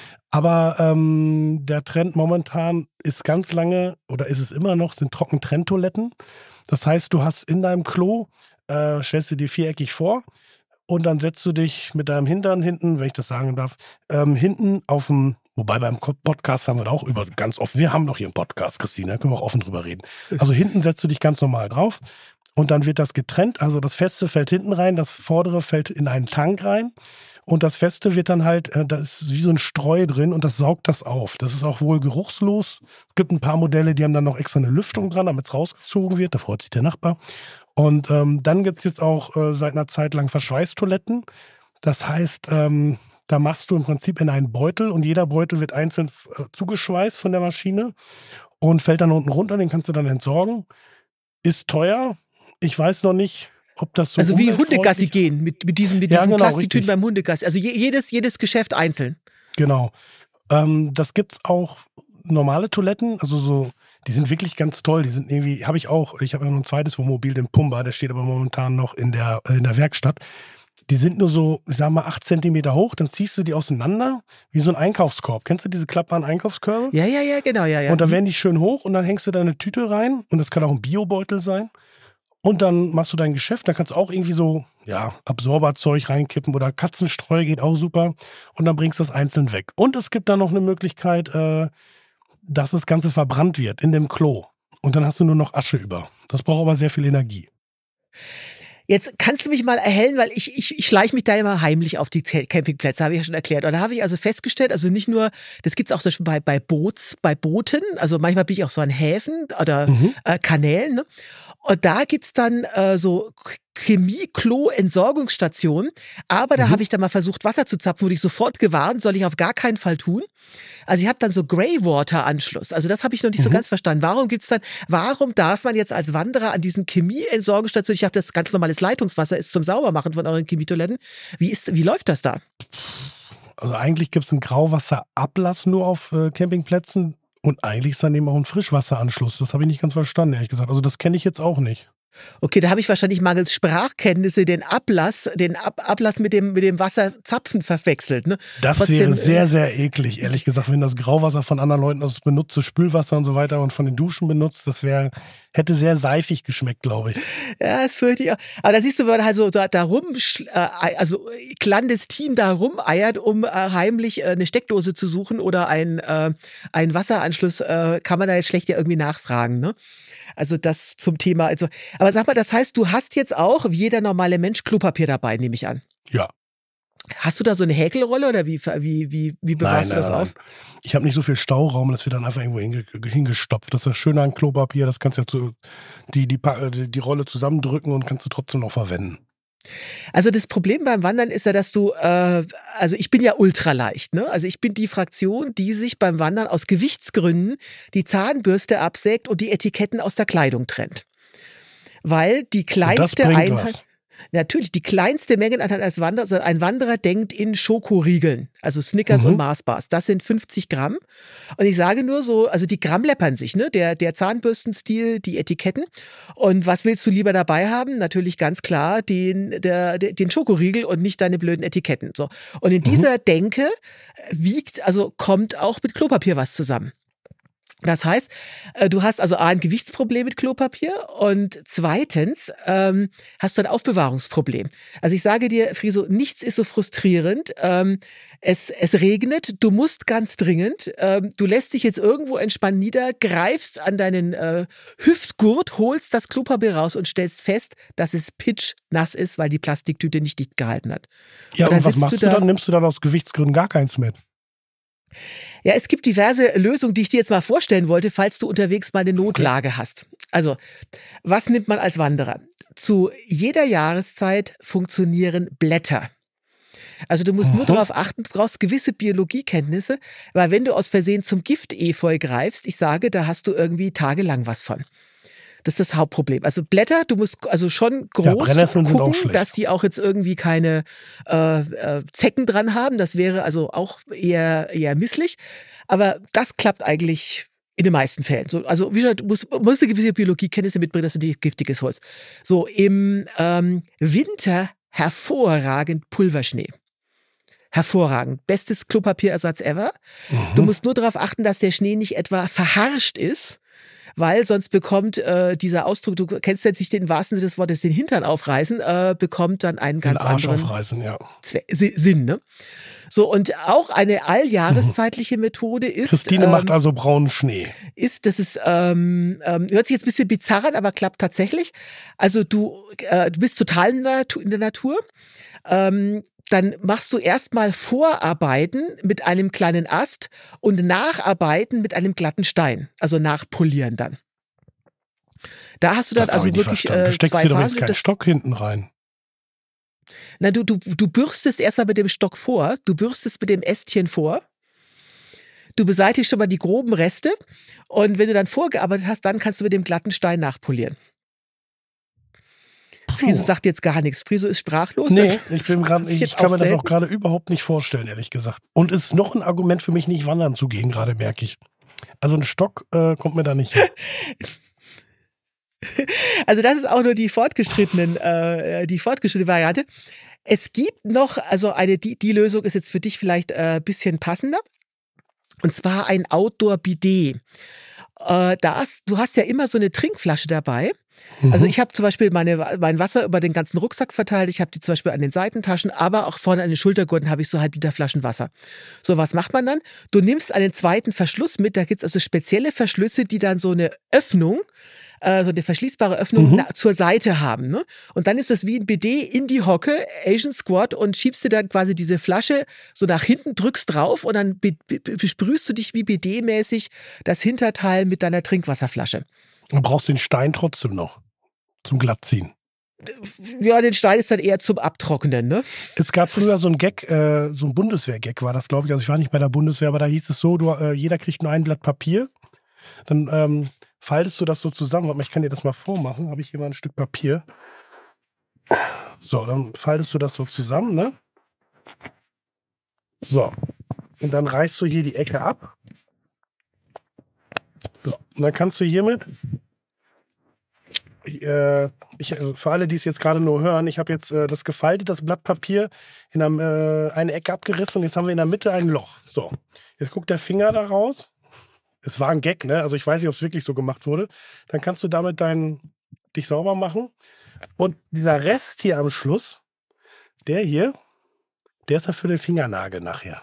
Aber ähm, der Trend momentan ist ganz lange, oder ist es immer noch, sind Trockentrenntoiletten. Das heißt, du hast in deinem Klo, äh, stellst du dir viereckig vor und dann setzt du dich mit deinem Hintern hinten, wenn ich das sagen darf, ähm, hinten auf dem, wobei beim Podcast haben wir da auch über ganz offen, wir haben doch hier einen Podcast, Christine, da können wir auch offen drüber reden. Also hinten setzt du dich ganz normal drauf und dann wird das getrennt, also das Feste fällt hinten rein, das Vordere fällt in einen Tank rein. Und das Feste wird dann halt, äh, da ist wie so ein Streu drin und das saugt das auf. Das ist auch wohl geruchslos. Es gibt ein paar Modelle, die haben dann noch extra eine Lüftung dran, damit es rausgezogen wird. Da freut sich der Nachbar. Und ähm, dann gibt es jetzt auch äh, seit einer Zeit lang Verschweißtoiletten. Das heißt, ähm, da machst du im Prinzip in einen Beutel und jeder Beutel wird einzeln äh, zugeschweißt von der Maschine und fällt dann unten runter. Den kannst du dann entsorgen. Ist teuer. Ich weiß noch nicht, ob das so also wie Hundegassi gehen, mit, mit diesen, mit ja, diesen genau, Plastiktüten beim Hundegassi. Also je, jedes, jedes Geschäft einzeln. Genau. Ähm, das gibt's auch normale Toiletten, also so, die sind wirklich ganz toll. Die sind irgendwie, habe ich auch, ich habe noch ein zweites Wohnmobil, den Pumba, der steht aber momentan noch in der, in der Werkstatt. Die sind nur so, ich sag mal, acht Zentimeter hoch, dann ziehst du die auseinander, wie so ein Einkaufskorb. Kennst du diese klappbaren Einkaufskörbe? Ja, ja, ja, genau, ja, ja. Und dann werden die schön hoch und dann hängst du da eine Tüte rein und das kann auch ein Biobeutel sein. Und dann machst du dein Geschäft, da kannst du auch irgendwie so, ja, Absorberzeug reinkippen oder Katzenstreu geht auch super. Und dann bringst du das einzeln weg. Und es gibt da noch eine Möglichkeit, äh, dass das Ganze verbrannt wird in dem Klo. Und dann hast du nur noch Asche über. Das braucht aber sehr viel Energie. Jetzt kannst du mich mal erhellen, weil ich, ich, ich schleiche mich da immer heimlich auf die Campingplätze, habe ich ja schon erklärt. Und da habe ich also festgestellt, also nicht nur, das gibt's auch zum Beispiel bei, bei Boots, bei Booten, also manchmal bin ich auch so an Häfen oder Mhm. äh, Kanälen, ne? Und da gibt's dann äh, so Chemie-Klo-Entsorgungsstationen, aber da Mhm. habe ich dann mal versucht, Wasser zu zapfen, wurde ich sofort gewarnt, soll ich auf gar keinen Fall tun. Also ich habe dann so Greywater-Anschluss, also das habe ich noch nicht so Mhm. ganz verstanden. Warum gibt's dann, warum darf man jetzt als Wanderer an diesen Chemie-Entsorgungsstationen, ich dachte, das ganz normales Leitungswasser ist zum Saubermachen von euren Chemietoiletten. Wie ist, wie läuft das da? Also eigentlich gibt es einen Grauwasserablass nur auf äh, Campingplätzen und eigentlich ist daneben auch ein Frischwasseranschluss. Das habe ich nicht ganz verstanden, ehrlich gesagt. Also das kenne ich jetzt auch nicht. Okay, da habe ich wahrscheinlich mangels Sprachkenntnisse den Ablass, den Ab Ablass mit dem, mit dem Wasserzapfen verwechselt. Ne? Das Trotzdem, wäre äh, sehr, sehr eklig, ehrlich gesagt, wenn das Grauwasser von anderen Leuten aus benutzt, so Spülwasser und so weiter und von den Duschen benutzt, das wäre, hätte sehr seifig geschmeckt, glaube ich. Ja, das fürchte ich auch. Aber da siehst du, wenn man halt so da, da rum, äh, also clandestin da rumeiert, um äh, heimlich äh, eine Steckdose zu suchen oder ein, äh, einen Wasseranschluss, äh, kann man da jetzt schlecht ja irgendwie nachfragen, ne? Also das zum Thema. Also, aber sag mal, das heißt, du hast jetzt auch, wie jeder normale Mensch, Klopapier dabei, nehme ich an. Ja. Hast du da so eine Häkelrolle oder wie, wie, wie, wie bewahrst Nein, du das nein, auf? nein. Ich habe nicht so viel Stauraum, das wird dann einfach irgendwo hinge hingestopft. Das ist das Schöne an Klopapier, das kannst du ja zu, die, die, die, die Rolle zusammendrücken und kannst du trotzdem noch verwenden. Also das Problem beim Wandern ist ja, dass du, äh, also ich bin ja ultraleicht, ne? Also ich bin die Fraktion, die sich beim Wandern aus Gewichtsgründen die Zahnbürste absägt und die Etiketten aus der Kleidung trennt. Weil die kleinste bringt Einheit... was. Natürlich, die kleinste Mengenanteil als Wanderer, also ein Wanderer denkt in Schokoriegeln, also Snickers Mhm. und Mars-Bars. Das sind fünfzig Gramm. Und ich sage nur so, also die Gramm läppern sich, ne? Der, der Zahnbürstenstil, die Etiketten. Und was willst du lieber dabei haben? Natürlich ganz klar den, der, der, den Schokoriegel und nicht deine blöden Etiketten. So. Und in Mhm. dieser Denke wiegt, also kommt auch mit Klopapier was zusammen. Das heißt, äh, du hast also A, ein Gewichtsproblem mit Klopapier und zweitens ähm, hast du ein Aufbewahrungsproblem. Also ich sage dir, Friso, nichts ist so frustrierend. Ähm, es, es regnet, du musst ganz dringend, ähm, du lässt dich jetzt irgendwo entspannt nieder, greifst an deinen äh, Hüftgurt, holst das Klopapier raus und stellst fest, dass es pitschnass ist, weil die Plastiktüte nicht dicht gehalten hat. Ja, und, und was machst du da, dann? Nimmst du dann aus Gewichtsgründen gar keins mit? Ja, es gibt diverse Lösungen, die ich dir jetzt mal vorstellen wollte, falls du unterwegs mal eine Notlage okay. hast. Also, was nimmt man als Wanderer? Zu jeder Jahreszeit funktionieren Blätter. Also du musst mhm. nur darauf achten, du brauchst gewisse Biologiekenntnisse, weil wenn du aus Versehen zum Giftefeu greifst, ich sage, da hast du irgendwie tagelang was von. Das ist das Hauptproblem. Also Blätter, du musst also schon groß ja, gucken, dass die auch jetzt irgendwie keine äh, äh, Zecken dran haben. Das wäre also auch eher, eher misslich. Aber das klappt eigentlich in den meisten Fällen. So, also wie gesagt, du musst, musst eine gewisse Biologiekenntnisse mitbringen, dass du dir giftiges holst. So, im ähm, Winter hervorragend Pulverschnee. Hervorragend. Bestes Klopapierersatz ever. Mhm. Du musst nur darauf achten, dass der Schnee nicht etwa verharscht ist, weil sonst bekommt äh, dieser Ausdruck, du kennst jetzt nicht den wahrsten Sinne des Wortes, den Hintern aufreißen, äh, bekommt dann einen ganz den Arsch anderen aufreißen, ja. Sinn. Ne? So, und auch eine alljahreszeitliche Methode ist... Christine ähm, macht also braunen Schnee. Ist, das ist, ähm, ähm, hört sich jetzt ein bisschen bizarr an, aber klappt tatsächlich. Also du, äh, du bist total in der Natur, in der Natur. Ähm, dann machst du erstmal Vorarbeiten mit einem kleinen Ast und Nacharbeiten mit einem glatten Stein, also nachpolieren dann. Da hast du dann das also wirklich verstanden. Du äh, steckst zwei dir doch Phasen. jetzt keinen Stock hinten rein. Na, du, du, du bürstest erstmal mit dem Stock vor, du bürstest mit dem Ästchen vor. Du beseitigst schon mal die groben Reste und wenn du dann vorgearbeitet hast, dann kannst du mit dem glatten Stein nachpolieren. Friso sagt jetzt gar nichts. Friso ist sprachlos. Nee, ich, bin grad, ich, ich kann mir selten. das auch gerade überhaupt nicht vorstellen, ehrlich gesagt. Und es ist noch ein Argument für mich, nicht wandern zu gehen, gerade merke ich. Also ein Stock äh, kommt mir da nicht hin. Also das ist auch nur die fortgeschrittenen, äh, die fortgeschrittene Variante. Es gibt noch, also eine, die, die Lösung ist jetzt für dich vielleicht ein äh, bisschen passender. Und zwar ein Outdoor-Bidet. Äh, das, du hast ja immer so eine Trinkflasche dabei. Also ich habe zum Beispiel meine, mein Wasser über den ganzen Rucksack verteilt, ich habe die zum Beispiel an den Seitentaschen, aber auch vorne an den Schultergurten habe ich so halb Liter Flaschen Wasser. So, was macht man dann? Du nimmst einen zweiten Verschluss mit, da gibt's also spezielle Verschlüsse, die dann so eine Öffnung, äh, so eine verschließbare Öffnung mhm. na, zur Seite haben. Ne? Und dann ist das wie ein Bidet in die Hocke, Asian Squat, und schiebst dir dann quasi diese Flasche so nach hinten, drückst drauf und dann be- be- besprühst du dich wie Bidet-mäßig das Hinterteil mit deiner Trinkwasserflasche. Du brauchst den Stein trotzdem noch zum Glattziehen. Ja, den Stein ist dann eher zum Abtrocknen, ne? Es gab früher so ein Gag, äh, so ein Bundeswehr-Gag war das, glaube ich. Also ich war nicht bei der Bundeswehr, aber da hieß es so, du, äh, jeder kriegt nur ein Blatt Papier. Dann ähm, faltest du das so zusammen. Warte mal, ich kann dir das mal vormachen. Habe ich hier mal ein Stück Papier. So, dann faltest du das so zusammen, ne? So. Und dann reißt du hier die Ecke ab. So, und dann kannst du hiermit, äh, ich, also für alle, die es jetzt gerade nur hören, ich habe jetzt äh, das gefaltet, das Blatt Papier, in einem, äh, eine Ecke abgerissen und jetzt haben wir in der Mitte ein Loch. So, jetzt guckt der Finger da raus. Es war ein Gag, ne? Also ich weiß nicht, ob es wirklich so gemacht wurde. Dann kannst du damit dein, dich sauber machen. Und dieser Rest hier am Schluss, der hier, der ist dann für den Fingernagel nachher.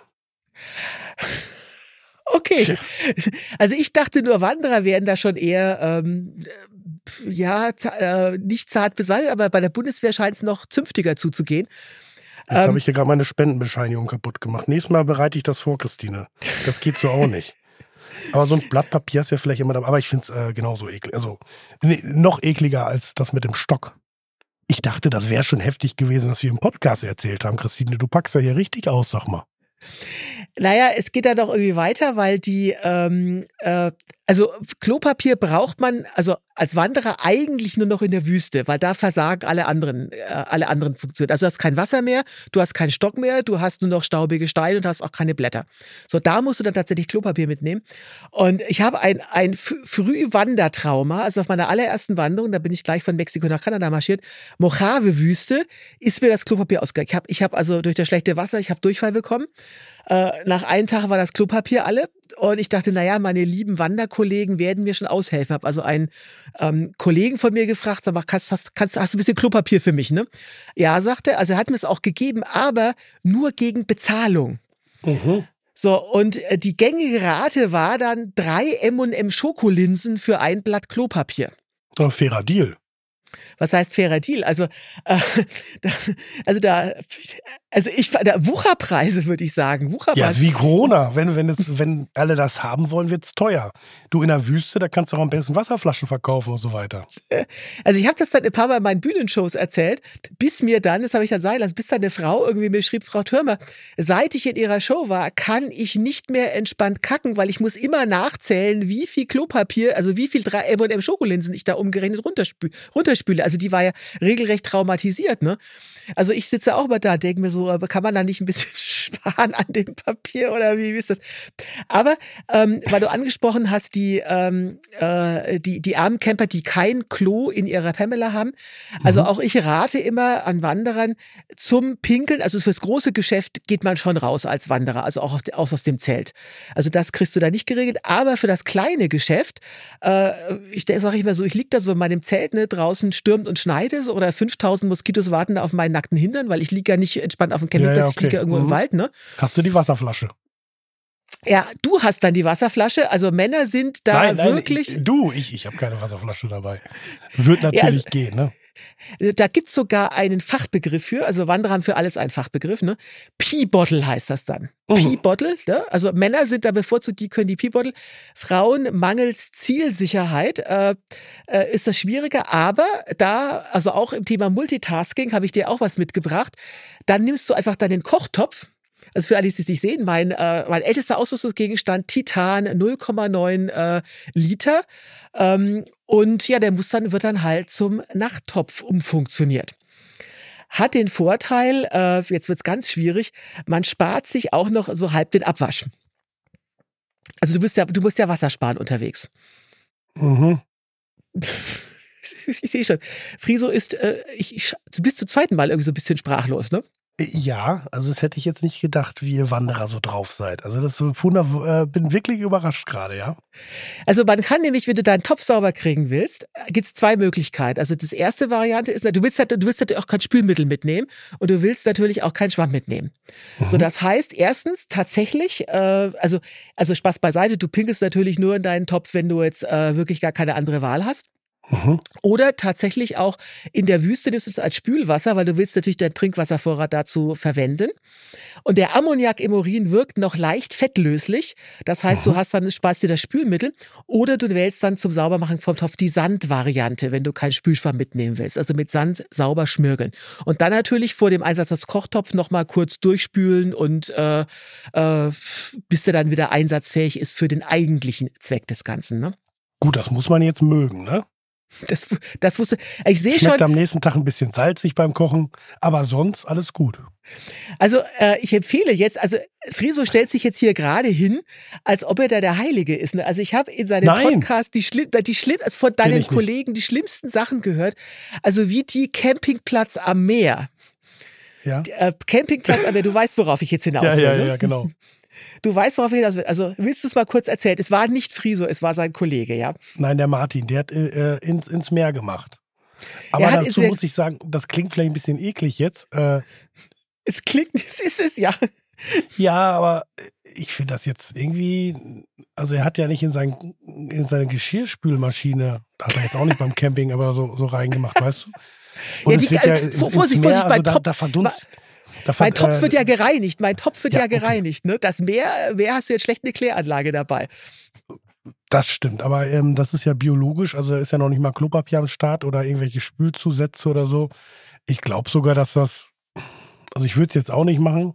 Okay, also ich dachte nur, Wanderer wären da schon eher, ähm, ja, äh, nicht zart beseitigt, aber bei der Bundeswehr scheint es noch zünftiger zuzugehen. Jetzt ähm, habe ich hier gerade meine Spendenbescheinigung kaputt gemacht. Nächstes Mal bereite ich das vor, Christine. Das geht so auch nicht. Aber so ein Blatt Papier ist ja vielleicht immer dabei. Aber ich finde es äh, genauso eklig. Also nee, noch ekliger als das mit dem Stock. Ich dachte, das wäre schon heftig gewesen, was wir im Podcast erzählt haben. Christine, du packst ja hier richtig aus, sag mal. Naja, es geht da doch irgendwie weiter, weil die, ähm, äh, also Klopapier braucht man, also als Wanderer eigentlich nur noch in der Wüste, weil da versagen alle anderen, äh, alle anderen Funktionen. Also du hast kein Wasser mehr, du hast keinen Stock mehr, du hast nur noch staubige Steine und hast auch keine Blätter. So, da musst du dann tatsächlich Klopapier mitnehmen. Und ich habe ein, ein Frühwandertrauma, also auf meiner allerersten Wanderung, da bin ich gleich von Mexiko nach Kanada marschiert, Mojave-Wüste, ist mir das Klopapier ausgegangen. Ich habe ich hab also durch das schlechte Wasser, ich habe Durchfall bekommen. Äh, nach einem Tag war das Klopapier alle und ich dachte, naja, meine lieben Wanderkollegen werden mir schon aushelfen. Habe also einen ähm, Kollegen von mir gefragt, sag mal, kannst, hast, kannst, hast du ein bisschen Klopapier für mich, ne? Ja, sagte er, also er hat mir es auch gegeben, aber nur gegen Bezahlung. Mhm. So, und äh, die gängige Rate war dann drei M und M Schokolinsen für ein Blatt Klopapier. So ein fairer Deal. Was heißt fairer Deal? Also, äh, da, also da, also ich, da Wucherpreise würde ich sagen. Wucherpreise. Ja, ist wie Corona. Wenn, wenn, es, wenn alle das haben wollen, wird es teuer. Du in der Wüste, da kannst du auch am besten Wasserflaschen verkaufen und so weiter. Also ich habe das dann ein paar Mal in meinen Bühnenshows erzählt, bis mir dann, das habe ich dann sein lassen, bis dann eine Frau irgendwie mir schrieb, Frau Thürmer, seit ich in ihrer Show war, kann ich nicht mehr entspannt kacken, weil ich muss immer nachzählen, wie viel Klopapier, also wie viel drei M und M Schokolinsen ich da umgerechnet runterspüle. runterspüle. Also die war ja regelrecht traumatisiert, ne? Also ich sitze auch mal da, denke mir so, kann man da nicht ein bisschen sparen an dem Papier oder wie, wie ist das? Aber ähm, weil du angesprochen hast, die, ähm, äh, die, die armen Camper, die kein Klo in ihrer Pamela haben. Also Mhm. auch ich rate immer an Wanderern zum Pinkeln, also fürs große Geschäft geht man schon raus als Wanderer, also auch aus, aus dem Zelt. Also das kriegst du da nicht geregelt, aber für das kleine Geschäft, äh, ich sage immer so, ich liege da so in meinem Zelt, ne, draußen stürmt und schneit es oder fünftausend Moskitos warten da auf meinen nackten Hintern, weil ich liege ja nicht entspannt auf dem Campingplatz, Ja, ja, ich liege okay. ja irgendwo Mhm. im Wald, ne? Hast du die Wasserflasche? Ja, du hast dann die Wasserflasche, also Männer sind da nein, nein, wirklich... Ich, du, ich, ich habe keine Wasserflasche dabei. Wird natürlich Ja, also- gehen, ne? Da gibt's sogar einen Fachbegriff für, also Wanderer haben für alles einen Fachbegriff, ne? Pee-Bottle heißt das dann. Mhm. Pee-Bottle, ne? Also Männer sind da bevorzugt, die können die Pee-Bottle. Frauen mangels Zielsicherheit äh, äh, ist das schwieriger, aber da, also auch im Thema Multitasking habe ich dir auch was mitgebracht. Dann nimmst du einfach deinen Kochtopf. Also für alle, die es nicht sehen, mein, äh, mein ältester Ausrüstungsgegenstand, Titan, null Komma neun äh, Liter. Ähm, und ja, der muss dann, wird dann halt zum Nachttopf umfunktioniert. Hat den Vorteil, äh, jetzt wird's ganz schwierig, man spart sich auch noch so halb den Abwasch. Also du bist ja, du musst ja Wasser sparen unterwegs. Mhm. Ich sehe schon. Friso ist, äh, ich, ich, du bist zum zweiten Mal irgendwie so ein bisschen sprachlos, ne? Ja, also das hätte ich jetzt nicht gedacht, wie ihr Wanderer so drauf seid. Also das so wunder, äh, bin wirklich überrascht gerade, ja. Also man kann nämlich, wenn du deinen Topf sauber kriegen willst, gibt's zwei Möglichkeiten. Also das erste Variante ist, du willst, du willst natürlich auch kein Spülmittel mitnehmen und du willst natürlich auch keinen Schwamm mitnehmen. Mhm. So, das heißt erstens tatsächlich, äh, also, also Spaß beiseite, du pinkelst natürlich nur in deinen Topf, wenn du jetzt äh, wirklich gar keine andere Wahl hast. Mhm. Oder tatsächlich auch in der Wüste nimmst du es als Spülwasser, weil du willst natürlich deinen Trinkwasservorrat dazu verwenden. Und der Ammoniak im Urin wirkt noch leicht fettlöslich. Das heißt, Mhm. du hast dann, sparst dir das Spülmittel. Oder du wählst dann zum Saubermachen vom Topf die Sandvariante, wenn du keinen Spülschwamm mitnehmen willst. Also mit Sand sauber schmirgeln. Und dann natürlich vor dem Einsatz des Kochtopfs nochmal kurz durchspülen und äh, äh, bis der dann wieder einsatzfähig ist für den eigentlichen Zweck des Ganzen. Ne? Gut, das muss man jetzt mögen, ne? Das, das wusste ich. sehe Schmeckt schon. am nächsten Tag ein bisschen salzig beim Kochen, aber sonst alles gut. Also äh, ich empfehle jetzt, also Friso stellt sich jetzt hier gerade hin, als ob er da der Heilige ist. Ne? Also ich habe in seinem Nein. Podcast die schlimm, die schlimm, also von Bin deinen ich nicht. Kollegen die schlimmsten Sachen gehört. Also wie die Campingplatz am Meer. Ja, Die, äh, Campingplatz am Meer, du weißt, worauf ich jetzt hinaus ja, will. ja, ne? ja, genau. Du weißt, worauf ich hinaus will. Also willst du es mal kurz erzählen? Es war nicht Friso, es war sein Kollege, ja. Nein, der Martin, der hat äh, ins, ins Meer gemacht. Aber Er hat ins dazu Meer- muss ich sagen, das klingt vielleicht ein bisschen eklig jetzt. Äh, Es klingt, es ist es, ja. ja, aber ich finde das jetzt irgendwie, also er hat ja nicht in, sein, in seine Geschirrspülmaschine, hat er jetzt auch nicht beim Camping, aber so, so reingemacht, weißt du? Und Ja, es die- wird ja äh, ins Vorsicht, Vorsicht, Meer, mein also da, Topf- da verdunst. Da Mein ver- Topf äh, wird ja gereinigt, mein Topf wird ja, Ja, okay. gereinigt. Ne? Das Meer, Meer hast du jetzt schlecht eine Kläranlage dabei. Das stimmt, aber ähm, das ist ja biologisch, also ist ja noch nicht mal Klopapier am Start oder irgendwelche Spülzusätze oder so. Ich glaube sogar, dass das, also ich würde es jetzt auch nicht machen,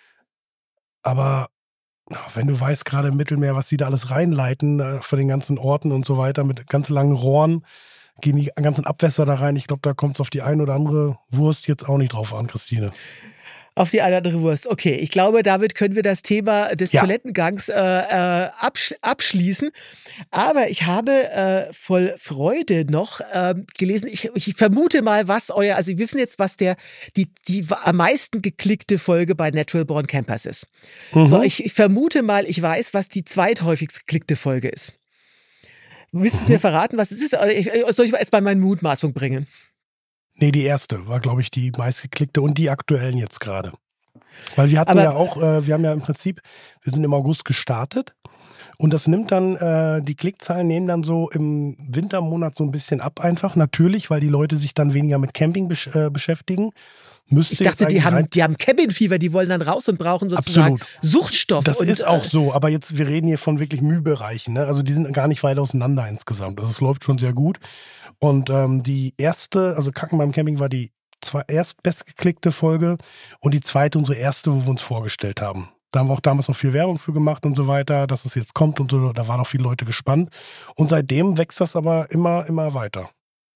aber wenn du weißt, gerade im Mittelmeer, was die da alles reinleiten, äh, von den ganzen Orten und so weiter, mit ganz langen Rohren, gehen die ganzen Abwässer da rein. Ich glaube, da kommt es auf die ein oder andere Wurst jetzt auch nicht drauf an, Christine. Auf die eine oder andere Wurst. Okay, ich glaube, damit können wir das Thema des Ja. Toilettengangs äh, äh, absch abschließen. Aber ich habe äh, voll Freude noch ähm, gelesen. Ich, ich vermute mal, was euer, also wir wissen jetzt, was der die die am meisten geklickte Folge bei Natural Born Campers ist. Mhm. So, ich, ich vermute mal, ich weiß, was die zweithäufigst geklickte Folge ist. Willst du es mir verraten, was es ist? Oder ich, soll ich mal erstmal meine Mutmaßung bringen? Nee, die erste war, glaube ich, die meistgeklickte und die aktuellen jetzt gerade. Weil wir hatten Aber- ja auch, äh, wir haben ja im Prinzip, wir sind im August gestartet und das nimmt dann, äh, die Klickzahlen nehmen dann so im Wintermonat so ein bisschen ab einfach. Natürlich, weil die Leute sich dann weniger mit Camping besch äh, beschäftigen. Müsste Ich dachte, jetzt die eigentlich haben, rein- die haben Cabin-Fever, die wollen dann raus und brauchen sozusagen Absolut. Suchtstoff. Das und, ist auch äh, so, aber jetzt, wir reden hier von wirklich Mühbereichen, ne? Also die sind gar nicht weit auseinander insgesamt. Also es läuft schon sehr gut. Und ähm, die erste, also Kacken beim Camping war die zwei, erst bestgeklickte Folge und die zweite unsere erste, wo wir uns vorgestellt haben. Da haben wir auch damals noch viel Werbung für gemacht und so weiter, dass es jetzt kommt und so, da waren auch viele Leute gespannt. Und seitdem wächst das aber immer, immer weiter.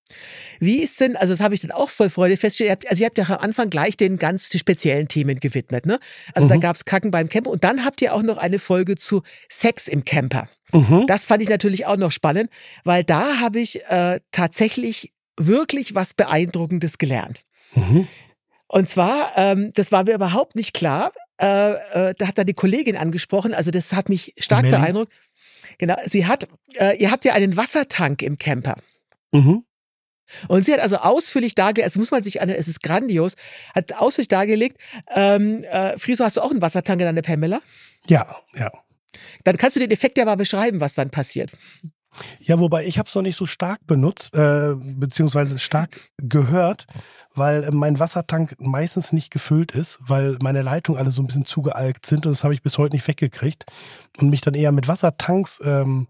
Wie ist denn, also das habe ich dann auch voll Freude festgestellt, ihr habt, also ihr habt ja am Anfang gleich den ganz speziellen Themen gewidmet, ne? Also da Mhm. gab es Kacken beim Camper und dann habt ihr auch noch eine Folge zu Sex im Camper. Mhm. Das fand ich natürlich auch noch spannend, weil da habe ich äh, tatsächlich wirklich was Beeindruckendes gelernt. Mhm. Und zwar, ähm, das war mir überhaupt nicht klar, äh, äh, da hat da die Kollegin angesprochen, also das hat mich stark Melli. beeindruckt. Genau, sie hat, äh, ihr habt ja einen Wassertank im Camper. Mhm. Und sie hat also ausführlich dargelegt, also muss man sich anhören, es ist grandios, hat ausführlich dargelegt, ähm, äh, Friso, hast du auch einen Wassertank in deiner Pamela? Ja, ja. Dann kannst du den Effekt ja mal beschreiben, was dann passiert. Ja, wobei ich habe es noch nicht so stark benutzt, äh, beziehungsweise stark gehört, weil äh, mein Wassertank meistens nicht gefüllt ist, weil meine Leitungen alle so ein bisschen zugealkt sind und das habe ich bis heute nicht weggekriegt und mich dann eher mit Wassertanks ähm,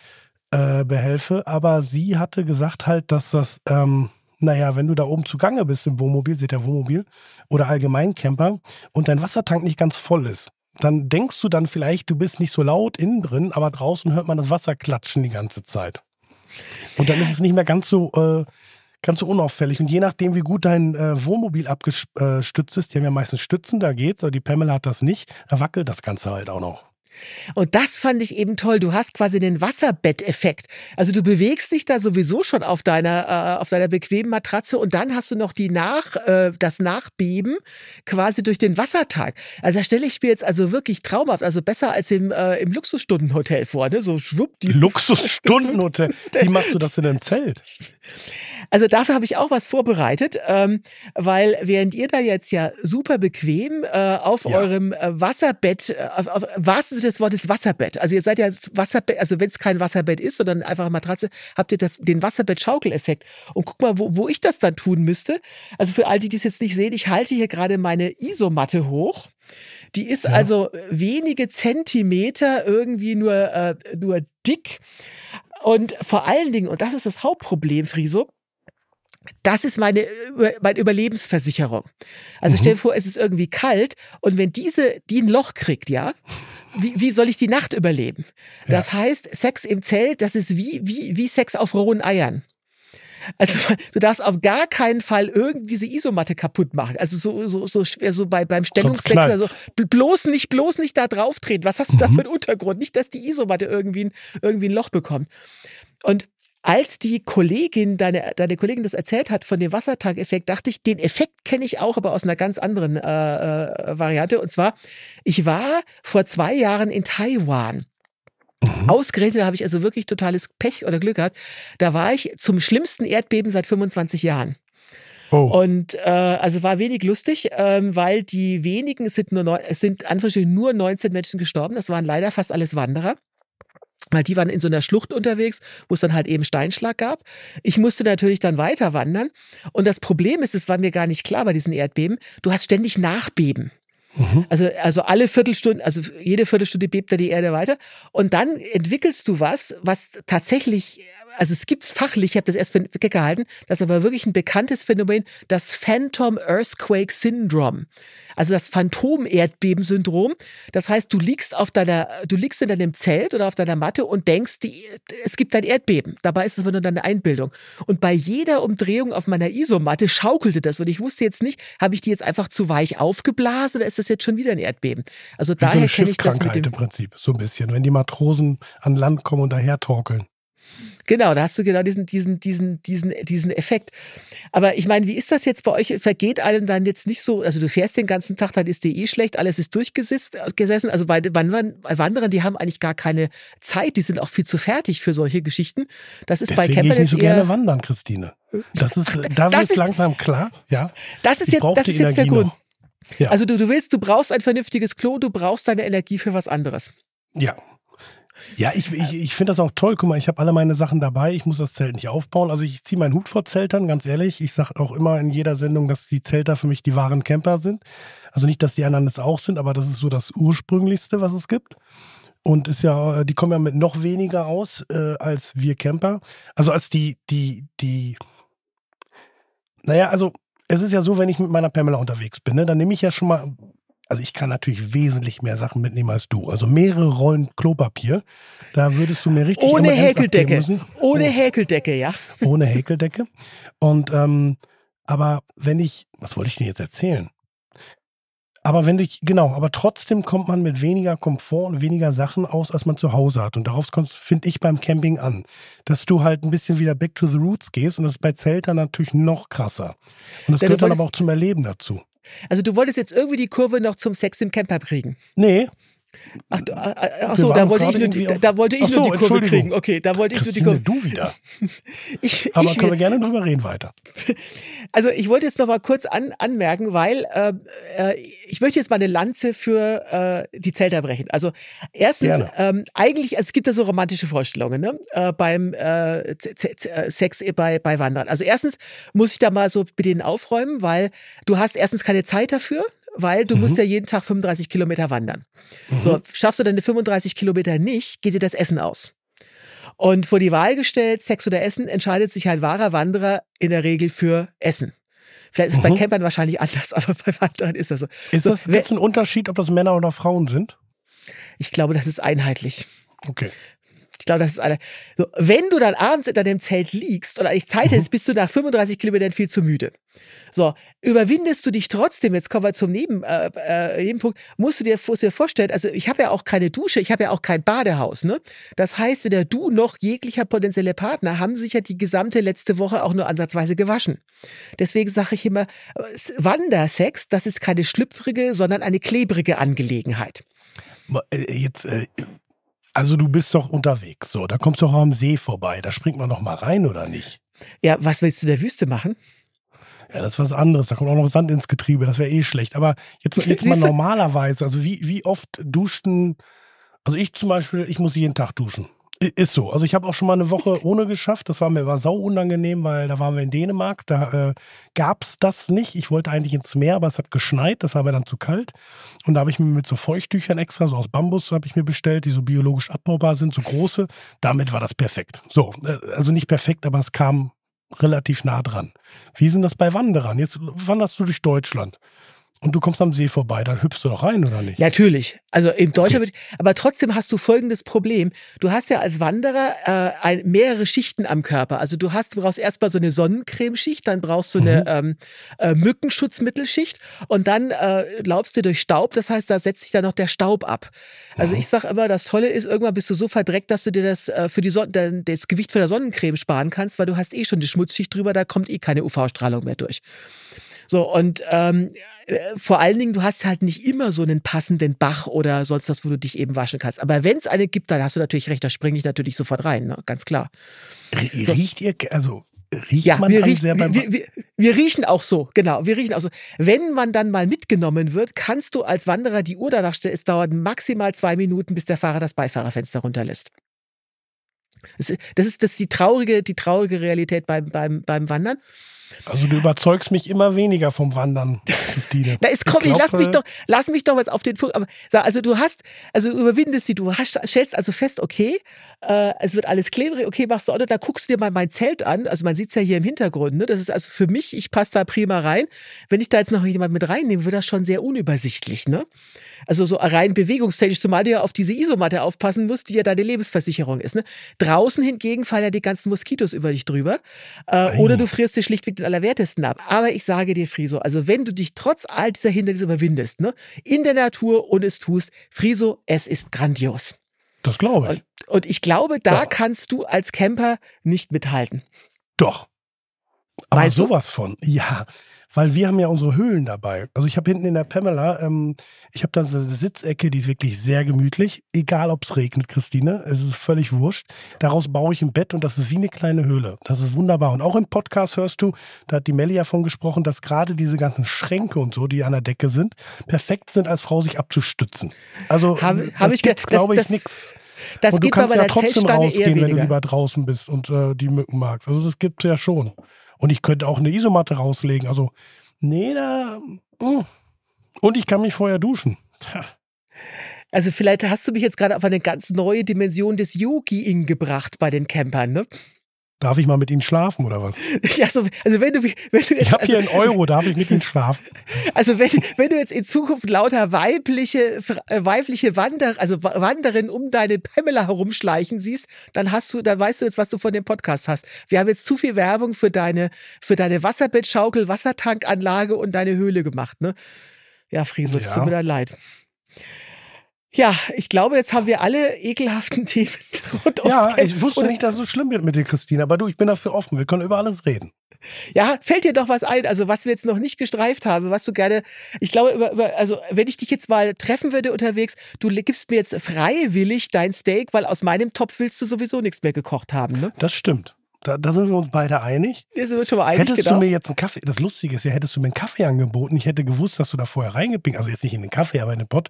äh, behelfe. Aber sie hatte gesagt halt, dass das, ähm, naja, wenn du da oben zugange bist im Wohnmobil, seht ihr Wohnmobil oder allgemein Camper und dein Wassertank nicht ganz voll ist, dann denkst du dann vielleicht, du bist nicht so laut innen drin, aber draußen hört man das Wasser klatschen die ganze Zeit. Und dann ist es nicht mehr ganz so, äh, ganz so unauffällig. Und je nachdem, wie gut dein äh, Wohnmobil abgestützt ist, die haben ja meistens Stützen, da geht's, aber die Pamela hat das nicht, da wackelt das Ganze halt auch noch. Und das fand ich eben toll. Du hast quasi den Wasserbetteffekt. Also du bewegst dich da sowieso schon auf deiner, äh, auf deiner bequemen Matratze und dann hast du noch die Nach, äh, das Nachbeben quasi durch den Wassertank. Also da stelle ich mir jetzt also wirklich traumhaft, also besser als im, äh, im Luxusstundenhotel vor, ne? So schwupp die. Luxusstundenhotel. Wie machst du das in einem Zelt? Also dafür habe ich auch was vorbereitet, ähm, weil während ihr da jetzt ja super bequem äh, auf Ja. eurem äh, Wasserbett, äh, auf, auf wahrsten Sinne des Wortes Wasserbett, also ihr seid ja Wasserbett, also wenn es kein Wasserbett ist, sondern einfach eine Matratze, habt ihr das, den Wasserbett-Schaukeleffekt. Und guck mal, wo, wo ich das dann tun müsste. Also für all die, die es jetzt nicht sehen, ich halte hier gerade meine Isomatte hoch. Die ist Ja. also wenige Zentimeter irgendwie nur, äh, nur dick. Und vor allen Dingen, und das ist das Hauptproblem, Friso, das ist meine, Über- meine Überlebensversicherung. Also stell dir vor, es ist irgendwie kalt und wenn diese, die ein Loch kriegt, ja, wie, wie soll ich die Nacht überleben? Das heißt, Sex im Zelt, das ist wie, wie, wie Sex auf rohen Eiern. Also du darfst auf gar keinen Fall irgendwie diese Isomatte kaputt machen. Also so so so schwer so bei beim Stellungswechsel, knallt's. also bloß nicht bloß nicht da drauf treten. Was hast du da für einen Untergrund? Nicht, dass die Isomatte irgendwie ein, irgendwie ein Loch bekommt. Und als die Kollegin, deine, deine Kollegin das erzählt hat von dem Wassertankeffekt, dachte ich, den Effekt kenne ich auch, aber aus einer ganz anderen äh, äh, Variante. Und zwar, ich war vor zwei Jahren in Taiwan. Ausgerechnet habe ich also wirklich totales Pech oder Glück gehabt. Da war ich zum schlimmsten Erdbeben seit fünfundzwanzig Jahren. Oh. Und äh, also war wenig lustig, ähm, weil die wenigen, es sind nur neun, es sind anfangs nur neunzehn Menschen gestorben. Das waren leider fast alles Wanderer. Weil die waren in so einer Schlucht unterwegs, wo es dann halt eben Steinschlag gab. Ich musste natürlich dann weiter wandern. Und das Problem ist, es war mir gar nicht klar bei diesen Erdbeben, du hast ständig Nachbeben. Mhm. Also, also alle Viertelstunde, also jede Viertelstunde bebt da die Erde weiter. Und dann entwickelst du was, was tatsächlich, also es gibt's fachlich, ich habe das erst für entwickelt gehalten, das ist aber wirklich ein bekanntes Phänomen, das Phantom Earthquake Syndrome. Also das Phantom-Erdbeben-Syndrom. Das heißt, du liegst auf deiner, du liegst in deinem Zelt oder auf deiner Matte und denkst, die, es gibt ein Erdbeben. Dabei ist es aber nur deine Einbildung. Und bei jeder Umdrehung auf meiner Isomatte schaukelte das. Und ich wusste jetzt nicht, habe ich die jetzt einfach zu weich aufgeblasen oder ist das jetzt schon wieder ein Erdbeben? Also Wie so daher eine kenne ich das mit Schiffskrankheit dem. im Prinzip, so ein bisschen, wenn die Matrosen an Land kommen und daher torkeln. Genau, da hast du genau diesen, diesen, diesen, diesen, diesen Effekt. Aber ich meine, wie ist das jetzt bei euch? Vergeht einem dann jetzt nicht so, also du fährst den ganzen Tag, dann ist dir eh schlecht, alles ist durchgesessen. Also bei Wanderern, bei Wanderern, die haben eigentlich gar keine Zeit, die sind auch viel zu fertig für solche Geschichten. Das ist bei Deswegen gehe Campern ich nicht jetzt so eher. gerne wandern, Christine. Das ist, da das wird ist- langsam klar, ja. Das ist Ich jetzt, brauche das die ist jetzt der Energie Grund. noch. Ja. Also du, du willst, du brauchst ein vernünftiges Klo, du brauchst deine Energie für was anderes. Ja. Ja, ich, ich, ich finde das auch toll. Guck mal, ich habe alle meine Sachen dabei. Ich muss das Zelt nicht aufbauen. Also ich ziehe meinen Hut vor Zeltern, ganz ehrlich. Ich sage auch immer in jeder Sendung, dass die Zelter für mich die wahren Camper sind. Also nicht, dass die anderen es auch sind, aber das ist so das Ursprünglichste, was es gibt. Und ist ja, die kommen ja mit noch weniger aus äh, als wir Camper. Also als die, die, die, naja, also es ist ja so, wenn ich mit meiner Pamela unterwegs bin, ne, dann nehme ich ja schon mal, also ich kann natürlich wesentlich mehr Sachen mitnehmen als du. Also mehrere Rollen Klopapier. Da würdest du mir richtig Ohne M und M's abgeben Häkeldecke. müssen. Ohne Oh, Häkeldecke, ja. ohne Häkeldecke. Und ähm, aber wenn ich, was wollte ich denn jetzt erzählen? Aber wenn du, genau, aber trotzdem kommt man mit weniger Komfort und weniger Sachen aus, als man zu Hause hat. Und darauf kommt, finde ich, beim Camping an. Dass du halt ein bisschen wieder back to the roots gehst und das ist bei Zeltern natürlich noch krasser. Und das Ja, du gehört dann wolltest- aber auch zum Erleben dazu. Also du wolltest jetzt irgendwie die Kurve noch zum Sex im Camper kriegen. Nee, Ach, du- äh, äh, ach Wir so, waren da doch wollte ich gerade nur die, irgendwie auf- da wollte ich Ach nur so, die Kurve Entschuldigung. kriegen. Okay, da wollte ich nur die Christine, Kurve. du wieder. Ich, Aber ich, können wir gerne drüber reden weiter. Also ich wollte jetzt noch mal kurz an, anmerken, weil äh, äh, ich möchte jetzt mal eine Lanze für äh, die Zelter brechen. Also erstens, Gerne. ähm, eigentlich, also es gibt ja so romantische Vorstellungen ne? äh, beim äh, Z- Z- äh, Sex bei, bei Wandern. Also erstens muss ich da mal so mit denen aufräumen, weil du hast erstens keine Zeit dafür, weil du Mhm. musst ja jeden Tag fünfunddreißig Kilometer wandern. So, schaffst du deine fünfunddreißig Kilometer nicht, geht dir das Essen aus. Und vor die Wahl gestellt, Sex oder Essen, entscheidet sich ein wahrer Wanderer in der Regel für Essen. Vielleicht ist es bei Mhm. Campern wahrscheinlich anders, aber bei Wanderern ist das so. Ist so das, gibt es einen Unterschied, ob das Männer oder Frauen sind? ich glaube, das ist einheitlich. Okay. Ich glaube, das ist eine. So, wenn du dann abends in deinem Zelt liegst und eigentlich Zeit hast, bist du nach fünfunddreißig Kilometern viel zu müde. So, überwindest du dich trotzdem, jetzt kommen wir zum Neben, äh, äh, Nebenpunkt, musst du dir, musst du dir vorstellen, also ich habe ja auch keine Dusche, ich habe ja auch kein Badehaus, ne? Das heißt, weder du noch jeglicher potenzielle Partner haben sich ja die gesamte letzte Woche auch nur ansatzweise gewaschen. Deswegen sage ich immer, äh, Wandersex, das ist keine schlüpfrige, sondern eine klebrige Angelegenheit. Ma- äh, Jetzt, äh, also du bist doch unterwegs, so, da kommst du doch am See vorbei, da springt man doch mal rein, oder nicht? Ja, was willst du in der Wüste machen? Ja, das ist was anderes, da kommt auch noch Sand ins Getriebe, das wäre eh schlecht. Aber jetzt, jetzt mal Siehst du? normalerweise, also wie, wie oft duschten, also ich zum Beispiel, ich muss jeden Tag duschen. I- Ist so. Also ich habe auch schon mal eine Woche ohne geschafft. Das war mir war sau unangenehm, weil da waren wir in Dänemark. Da äh, gab es das nicht. Ich wollte eigentlich ins Meer, aber es hat geschneit. Das war mir dann zu kalt. Und da habe ich mir mit so Feuchttüchern extra, so aus Bambus, habe ich mir bestellt, die so biologisch abbaubar sind, so große. Damit war das perfekt. So, äh, also nicht perfekt, aber es kam relativ nah dran. Wie sind das bei Wanderern? Jetzt wanderst du durch Deutschland und du kommst am See vorbei, dann hüpfst du doch rein, oder nicht? Natürlich. Also in Deutschland wird, aber trotzdem hast du folgendes Problem. Du hast ja als Wanderer äh, ein, mehrere Schichten am Körper. Also du hast, du brauchst erstmal so eine Sonnencremeschicht, dann brauchst du eine ähm, äh, Mückenschutzmittelschicht und dann äh, laufst du durch Staub. Das heißt, da setzt sich dann noch der Staub ab. Also ich sag immer, das Tolle ist, irgendwann bist du so verdreckt, dass du dir das äh, für die Son dein- das Gewicht von der Sonnencreme sparen kannst, weil du hast eh schon die Schmutzschicht drüber, da kommt eh keine U V-Strahlung mehr durch. So, und ähm, äh, vor allen Dingen, du hast halt nicht immer so einen passenden Bach oder sonst was, wo du dich eben waschen kannst. Aber wenn es eine gibt, dann hast du natürlich recht, da springe ich natürlich sofort rein, ne? Ganz klar. R- Riecht ihr, also riecht Ja, man wir dann riechen, sehr beim wir, wir, wir riechen auch so, genau, wir riechen auch so. Wenn man dann mal mitgenommen wird, kannst du als Wanderer die Uhr danach stellen, es dauert maximal zwei Minuten, bis der Fahrer das Beifahrerfenster runterlässt. Das ist, das ist, das ist die traurige, die traurige Realität beim, beim, beim Wandern. Also du überzeugst mich immer weniger vom Wandern, Christine. Na, es komm, ich, ich glaub, lass mich doch, lass mich doch was auf den Punkt. Aber, also du hast, also du überwindest die, du hast, stellst also fest, okay, äh, es wird alles klebrig, okay, machst du auch, da guckst du dir mal mein Zelt an. Also man sieht es ja hier im Hintergrund, ne? Das ist also für mich, ich passe da prima rein. Wenn ich da jetzt noch jemand mit reinnehme, wird das schon sehr unübersichtlich, ne? Also so rein bewegungstechnisch, zumal du ja auf diese Isomatte aufpassen musst, die ja deine Lebensversicherung ist, ne? Draußen hingegen fallen ja die ganzen Moskitos über dich drüber. Äh, oder du frierst dir schlichtweg den Allerwertesten ab. Aber ich sage dir, Friso, also wenn du dich trotz all dieser Hindernisse überwindest, ne, in der Natur und es tust, Friso, es ist grandios. Das glaube ich. Und, und ich glaube, da ja. kannst du als Camper nicht mithalten. Doch. Aber Meinst du? sowas von, ja. Weil wir haben ja unsere Höhlen dabei. Also ich habe hinten in der Pamela, ähm, ich habe da so eine Sitzecke, die ist wirklich sehr gemütlich. Egal, ob es regnet, Christine, es ist völlig wurscht. Daraus baue ich ein Bett und das ist wie eine kleine Höhle. Das ist wunderbar. Und auch im Podcast hörst du, da hat die Melli ja von gesprochen, dass gerade diese ganzen Schränke und so, die an der Decke sind, perfekt sind, als Frau sich abzustützen. Also Hab- das hab ich gibt's, ge- glaube ich, das- nichts. Das Und du geht bei kannst ja meiner trotzdem Zeltstange eher rausgehen, wenn du weniger. lieber draußen bist und äh, die Mücken magst. Also das gibt's ja schon. Und ich könnte auch eine Isomatte rauslegen. Also, nee, da. mm. Und ich kann mich vorher duschen. Tja. Also vielleicht hast du mich jetzt gerade auf eine ganz neue Dimension des Yogi-Ing gebracht bei den Campern, ne? Darf ich mal mit Ihnen schlafen oder was? Ja, so, also wenn du, wenn du jetzt, Ich habe also, hier einen Euro, darf ich mit Ihnen schlafen? also wenn, wenn du jetzt in Zukunft lauter weibliche, äh, weibliche Wander, also Wa- Wanderinnen um deine Pamela herumschleichen siehst, dann hast du, dann weißt du jetzt, was du von dem Podcast hast. Wir haben jetzt zu viel Werbung für deine, für deine Wasserbettschaukel, Wassertankanlage und deine Höhle gemacht, ne? Ja, Friso, es Ja. tut mir dann leid. Ja, ich glaube, jetzt haben wir alle ekelhaften Themen rund ums Ja, Camp. ich wusste Oder- nicht, dass es so schlimm wird mit dir, Christine. Aber du, ich bin dafür offen. Wir können über alles reden. Ja, fällt dir doch was ein, also was wir jetzt noch nicht gestreift haben, was du gerne, ich glaube, über, über, also wenn ich dich jetzt mal treffen würde unterwegs, du gibst mir jetzt freiwillig dein Steak, weil aus meinem Topf willst du sowieso nichts mehr gekocht haben, ne? Das stimmt. Da, da sind wir uns beide einig. Wir sind uns schon mal einig, Hättest genau. du mir jetzt einen Kaffee, das Lustige ist ja, hättest du mir einen Kaffee angeboten, ich hätte gewusst, dass du da vorher reingepinkt, also jetzt nicht in den Kaffee, aber in den Pott.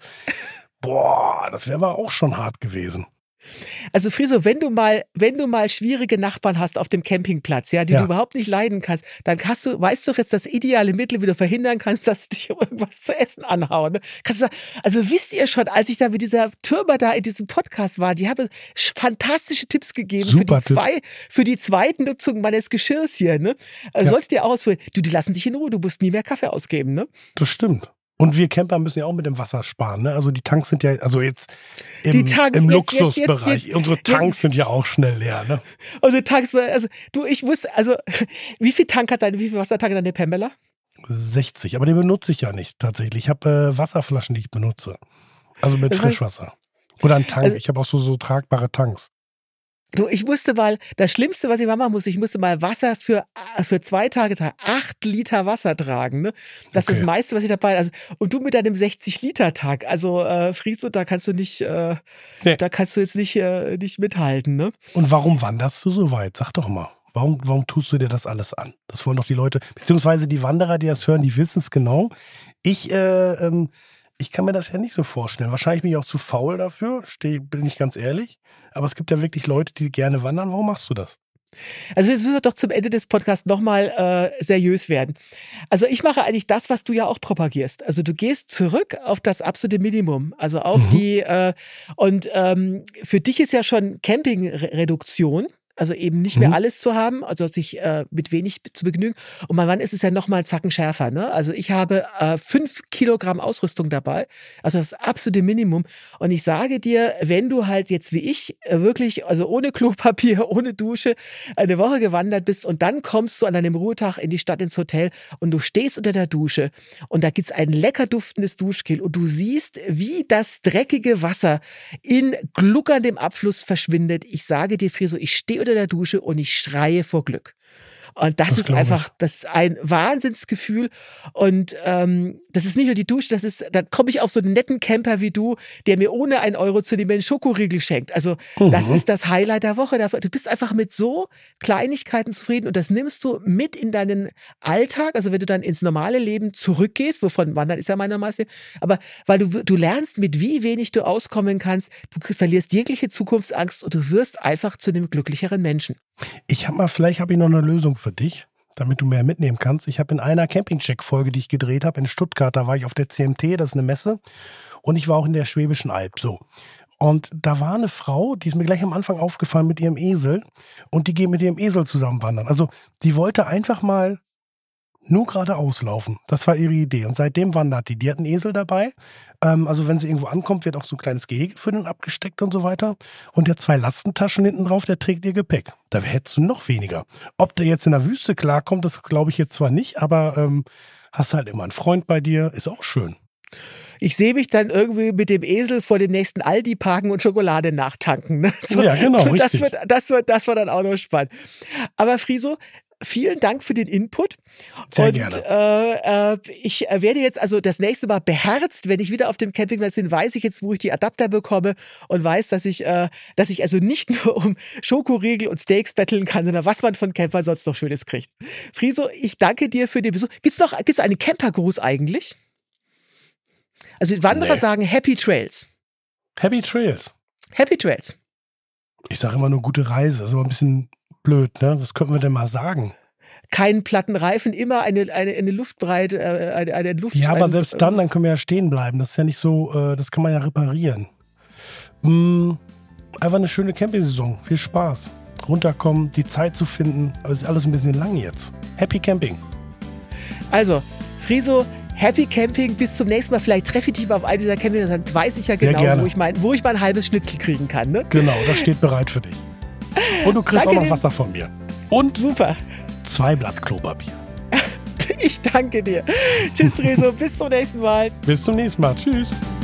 Boah, das wäre aber auch schon hart gewesen. Also Friso, wenn du mal, wenn du mal schwierige Nachbarn hast auf dem Campingplatz, ja, die Ja. du überhaupt nicht leiden kannst, dann hast du, weißt du jetzt das ideale Mittel, wie du verhindern kannst, dass sie dich irgendwas zu essen anhauen. Ne? Kannst du sagen, also wisst ihr schon, als ich da mit dieser Türmer da in diesem Podcast war, die haben fantastische Tipps gegeben Super für die zwei, für die zweite Nutzung meines Geschirrs hier, ne? Äh, Ja. Solltet ihr auch ausprobieren. Du, die lassen dich in Ruhe, du musst nie mehr Kaffee ausgeben, ne? Das stimmt. Und wir Camper müssen ja auch mit dem Wasser sparen. Ne? Also die Tanks sind ja, also jetzt im, Die Tanks, im jetzt, jetzt, Luxusbereich. jetzt, jetzt, Unsere Tanks sind ja auch schnell leer. Ne? Also tagsüber, also du, ich muss, also wie viel Tank hat deine, wie viel Wassertank hat deine Pamela? sechzig, aber den benutze ich ja nicht tatsächlich. Ich habe äh, Wasserflaschen, die ich benutze. Also mit Das heißt- Frischwasser. Oder ein Tank. Also- ich habe auch so, so tragbare Tanks. Du, ich musste mal, das Schlimmste, was ich mal machen musste, ich musste mal Wasser für, für zwei Tage tragen, acht Liter Wasser tragen, ne? Das ist Okay. das meiste, was ich dabei, also, und du mit deinem sechzig Liter Tag, also, äh, Friso, da kannst du nicht, äh, Nee. da kannst du jetzt nicht, äh, nicht mithalten, ne? Und warum wanderst du so weit? Sag doch mal. Warum, warum tust du dir das alles an? Das wollen doch die Leute, beziehungsweise die Wanderer, die das hören, die wissen es genau. Ich, äh, ähm, ich kann mir das ja nicht so vorstellen. Wahrscheinlich bin ich auch zu faul dafür, steh, bin ich ganz ehrlich. Aber es gibt ja wirklich Leute, die gerne wandern. Warum machst du das? Also jetzt müssen wir doch zum Ende des Podcasts nochmal äh, seriös werden. Also ich mache eigentlich das, was du ja auch propagierst. Also du gehst zurück auf das absolute Minimum. Also auf Mhm. die, äh, und ähm, für dich ist ja schon Campingreduktion. Also eben nicht mehr Mhm. alles zu haben, also sich äh, mit wenig zu begnügen. Und bei Mann ist es ja nochmal einen Zacken schärfer. Ne? Also ich habe äh, fünf Kilogramm Ausrüstung dabei, also das absolute Minimum. Und ich sage dir, wenn du halt jetzt wie ich äh, wirklich, also ohne Klopapier, ohne Dusche, eine Woche gewandert bist und dann kommst du an deinem Ruhetag in die Stadt ins Hotel und du stehst unter der Dusche und da gibt's ein lecker duftendes Duschgel und du siehst, wie das dreckige Wasser in gluckerndem Abfluss verschwindet. Ich sage dir, Friso, ich stehe unter der Dusche und ich schreie vor Glück. Und das, Das ist glaub einfach, das ist ein Wahnsinnsgefühl. Und ähm, das ist nicht nur die Dusche, das ist, da komme ich auf so einen netten Camper wie du, der mir ohne einen Euro zu nehmen einen Schokoriegel schenkt. Also das Mhm. ist das Highlight der Woche. Du bist einfach mit so Kleinigkeiten zufrieden und das nimmst du mit in deinen Alltag. Also wenn du dann ins normale Leben zurückgehst, wovon Wandern ist ja mein normales Leben, aber weil du, du lernst, mit wie wenig du auskommen kannst, du verlierst jegliche Zukunftsangst und du wirst einfach zu einem glücklicheren Menschen. Ich habe mal, vielleicht habe ich noch eine Lösung für dich. damit du mehr mitnehmen kannst. Ich habe in einer Campingcheck-Folge, die ich gedreht habe in Stuttgart, da war ich auf der C M T, das ist eine Messe, und ich war auch in der Schwäbischen Alb, so. Und da war eine Frau, die ist mir gleich am Anfang aufgefallen mit ihrem Esel, und die geht mit ihrem Esel zusammen wandern. Also die wollte einfach mal nur geradeaus laufen. Das war ihre Idee. Und seitdem wandert die. Die hat einen Esel dabei. Ähm, also wenn sie irgendwo ankommt, wird auch so ein kleines Gehege für den abgesteckt und so weiter. Und der hat zwei Lastentaschen hinten drauf, der trägt ihr Gepäck. Da hättest du noch weniger. Ob der jetzt in der Wüste klarkommt, das glaube ich jetzt zwar nicht, aber ähm, hast halt immer einen Freund bei dir, ist auch schön. Ich sehe mich dann irgendwie mit dem Esel vor dem nächsten Aldi parken und Schokolade nachtanken. Ne? So, ja, genau, so, das richtig. wird, das wird, das wird dann auch noch spannend. Aber Friso, vielen Dank für den Input. Sehr und, gerne. Äh, äh, ich werde jetzt also das nächste Mal beherzt, wenn ich wieder auf dem Campingplatz bin, weiß ich jetzt, wo ich die Adapter bekomme und weiß, dass ich, äh, dass ich also nicht nur um Schokoriegel und Steaks betteln kann, sondern was man von Campern sonst noch Schönes kriegt. Friso, ich danke dir für den Besuch. Gibt's noch, gibt's einen Campergruß eigentlich? Also die Wanderer Nee. sagen Happy Trails. Happy Trails. Happy Trails. Ich sage immer nur gute Reise. Das ist aber ein bisschen blöd, ne? Was könnten wir denn mal sagen? Keinen platten Reifen, immer eine, eine, eine Luftbreite, äh, eine, eine Luft. Ja, aber ein, selbst dann, dann können wir ja stehen bleiben. Das ist ja nicht so, äh, das kann man ja reparieren. Mm, einfach eine schöne Campingsaison. Viel Spaß. Runterkommen, die Zeit zu finden. Aber es ist alles ein bisschen lang jetzt. Happy Camping. Also, Friso, Happy Camping, bis zum nächsten Mal. Vielleicht treffe ich dich mal auf einem dieser Camping, dann weiß ich ja Sehr genau, gerne. wo ich, mein, wo ich mein halbes Schnitzel kriegen kann. Ne? Genau, das steht bereit für dich. Und du kriegst Danke auch noch dir. Wasser von mir. Und Super. zwei Blatt Klopapier. Ich danke dir. Tschüss, Friso, bis zum nächsten Mal. Bis zum nächsten Mal. Tschüss.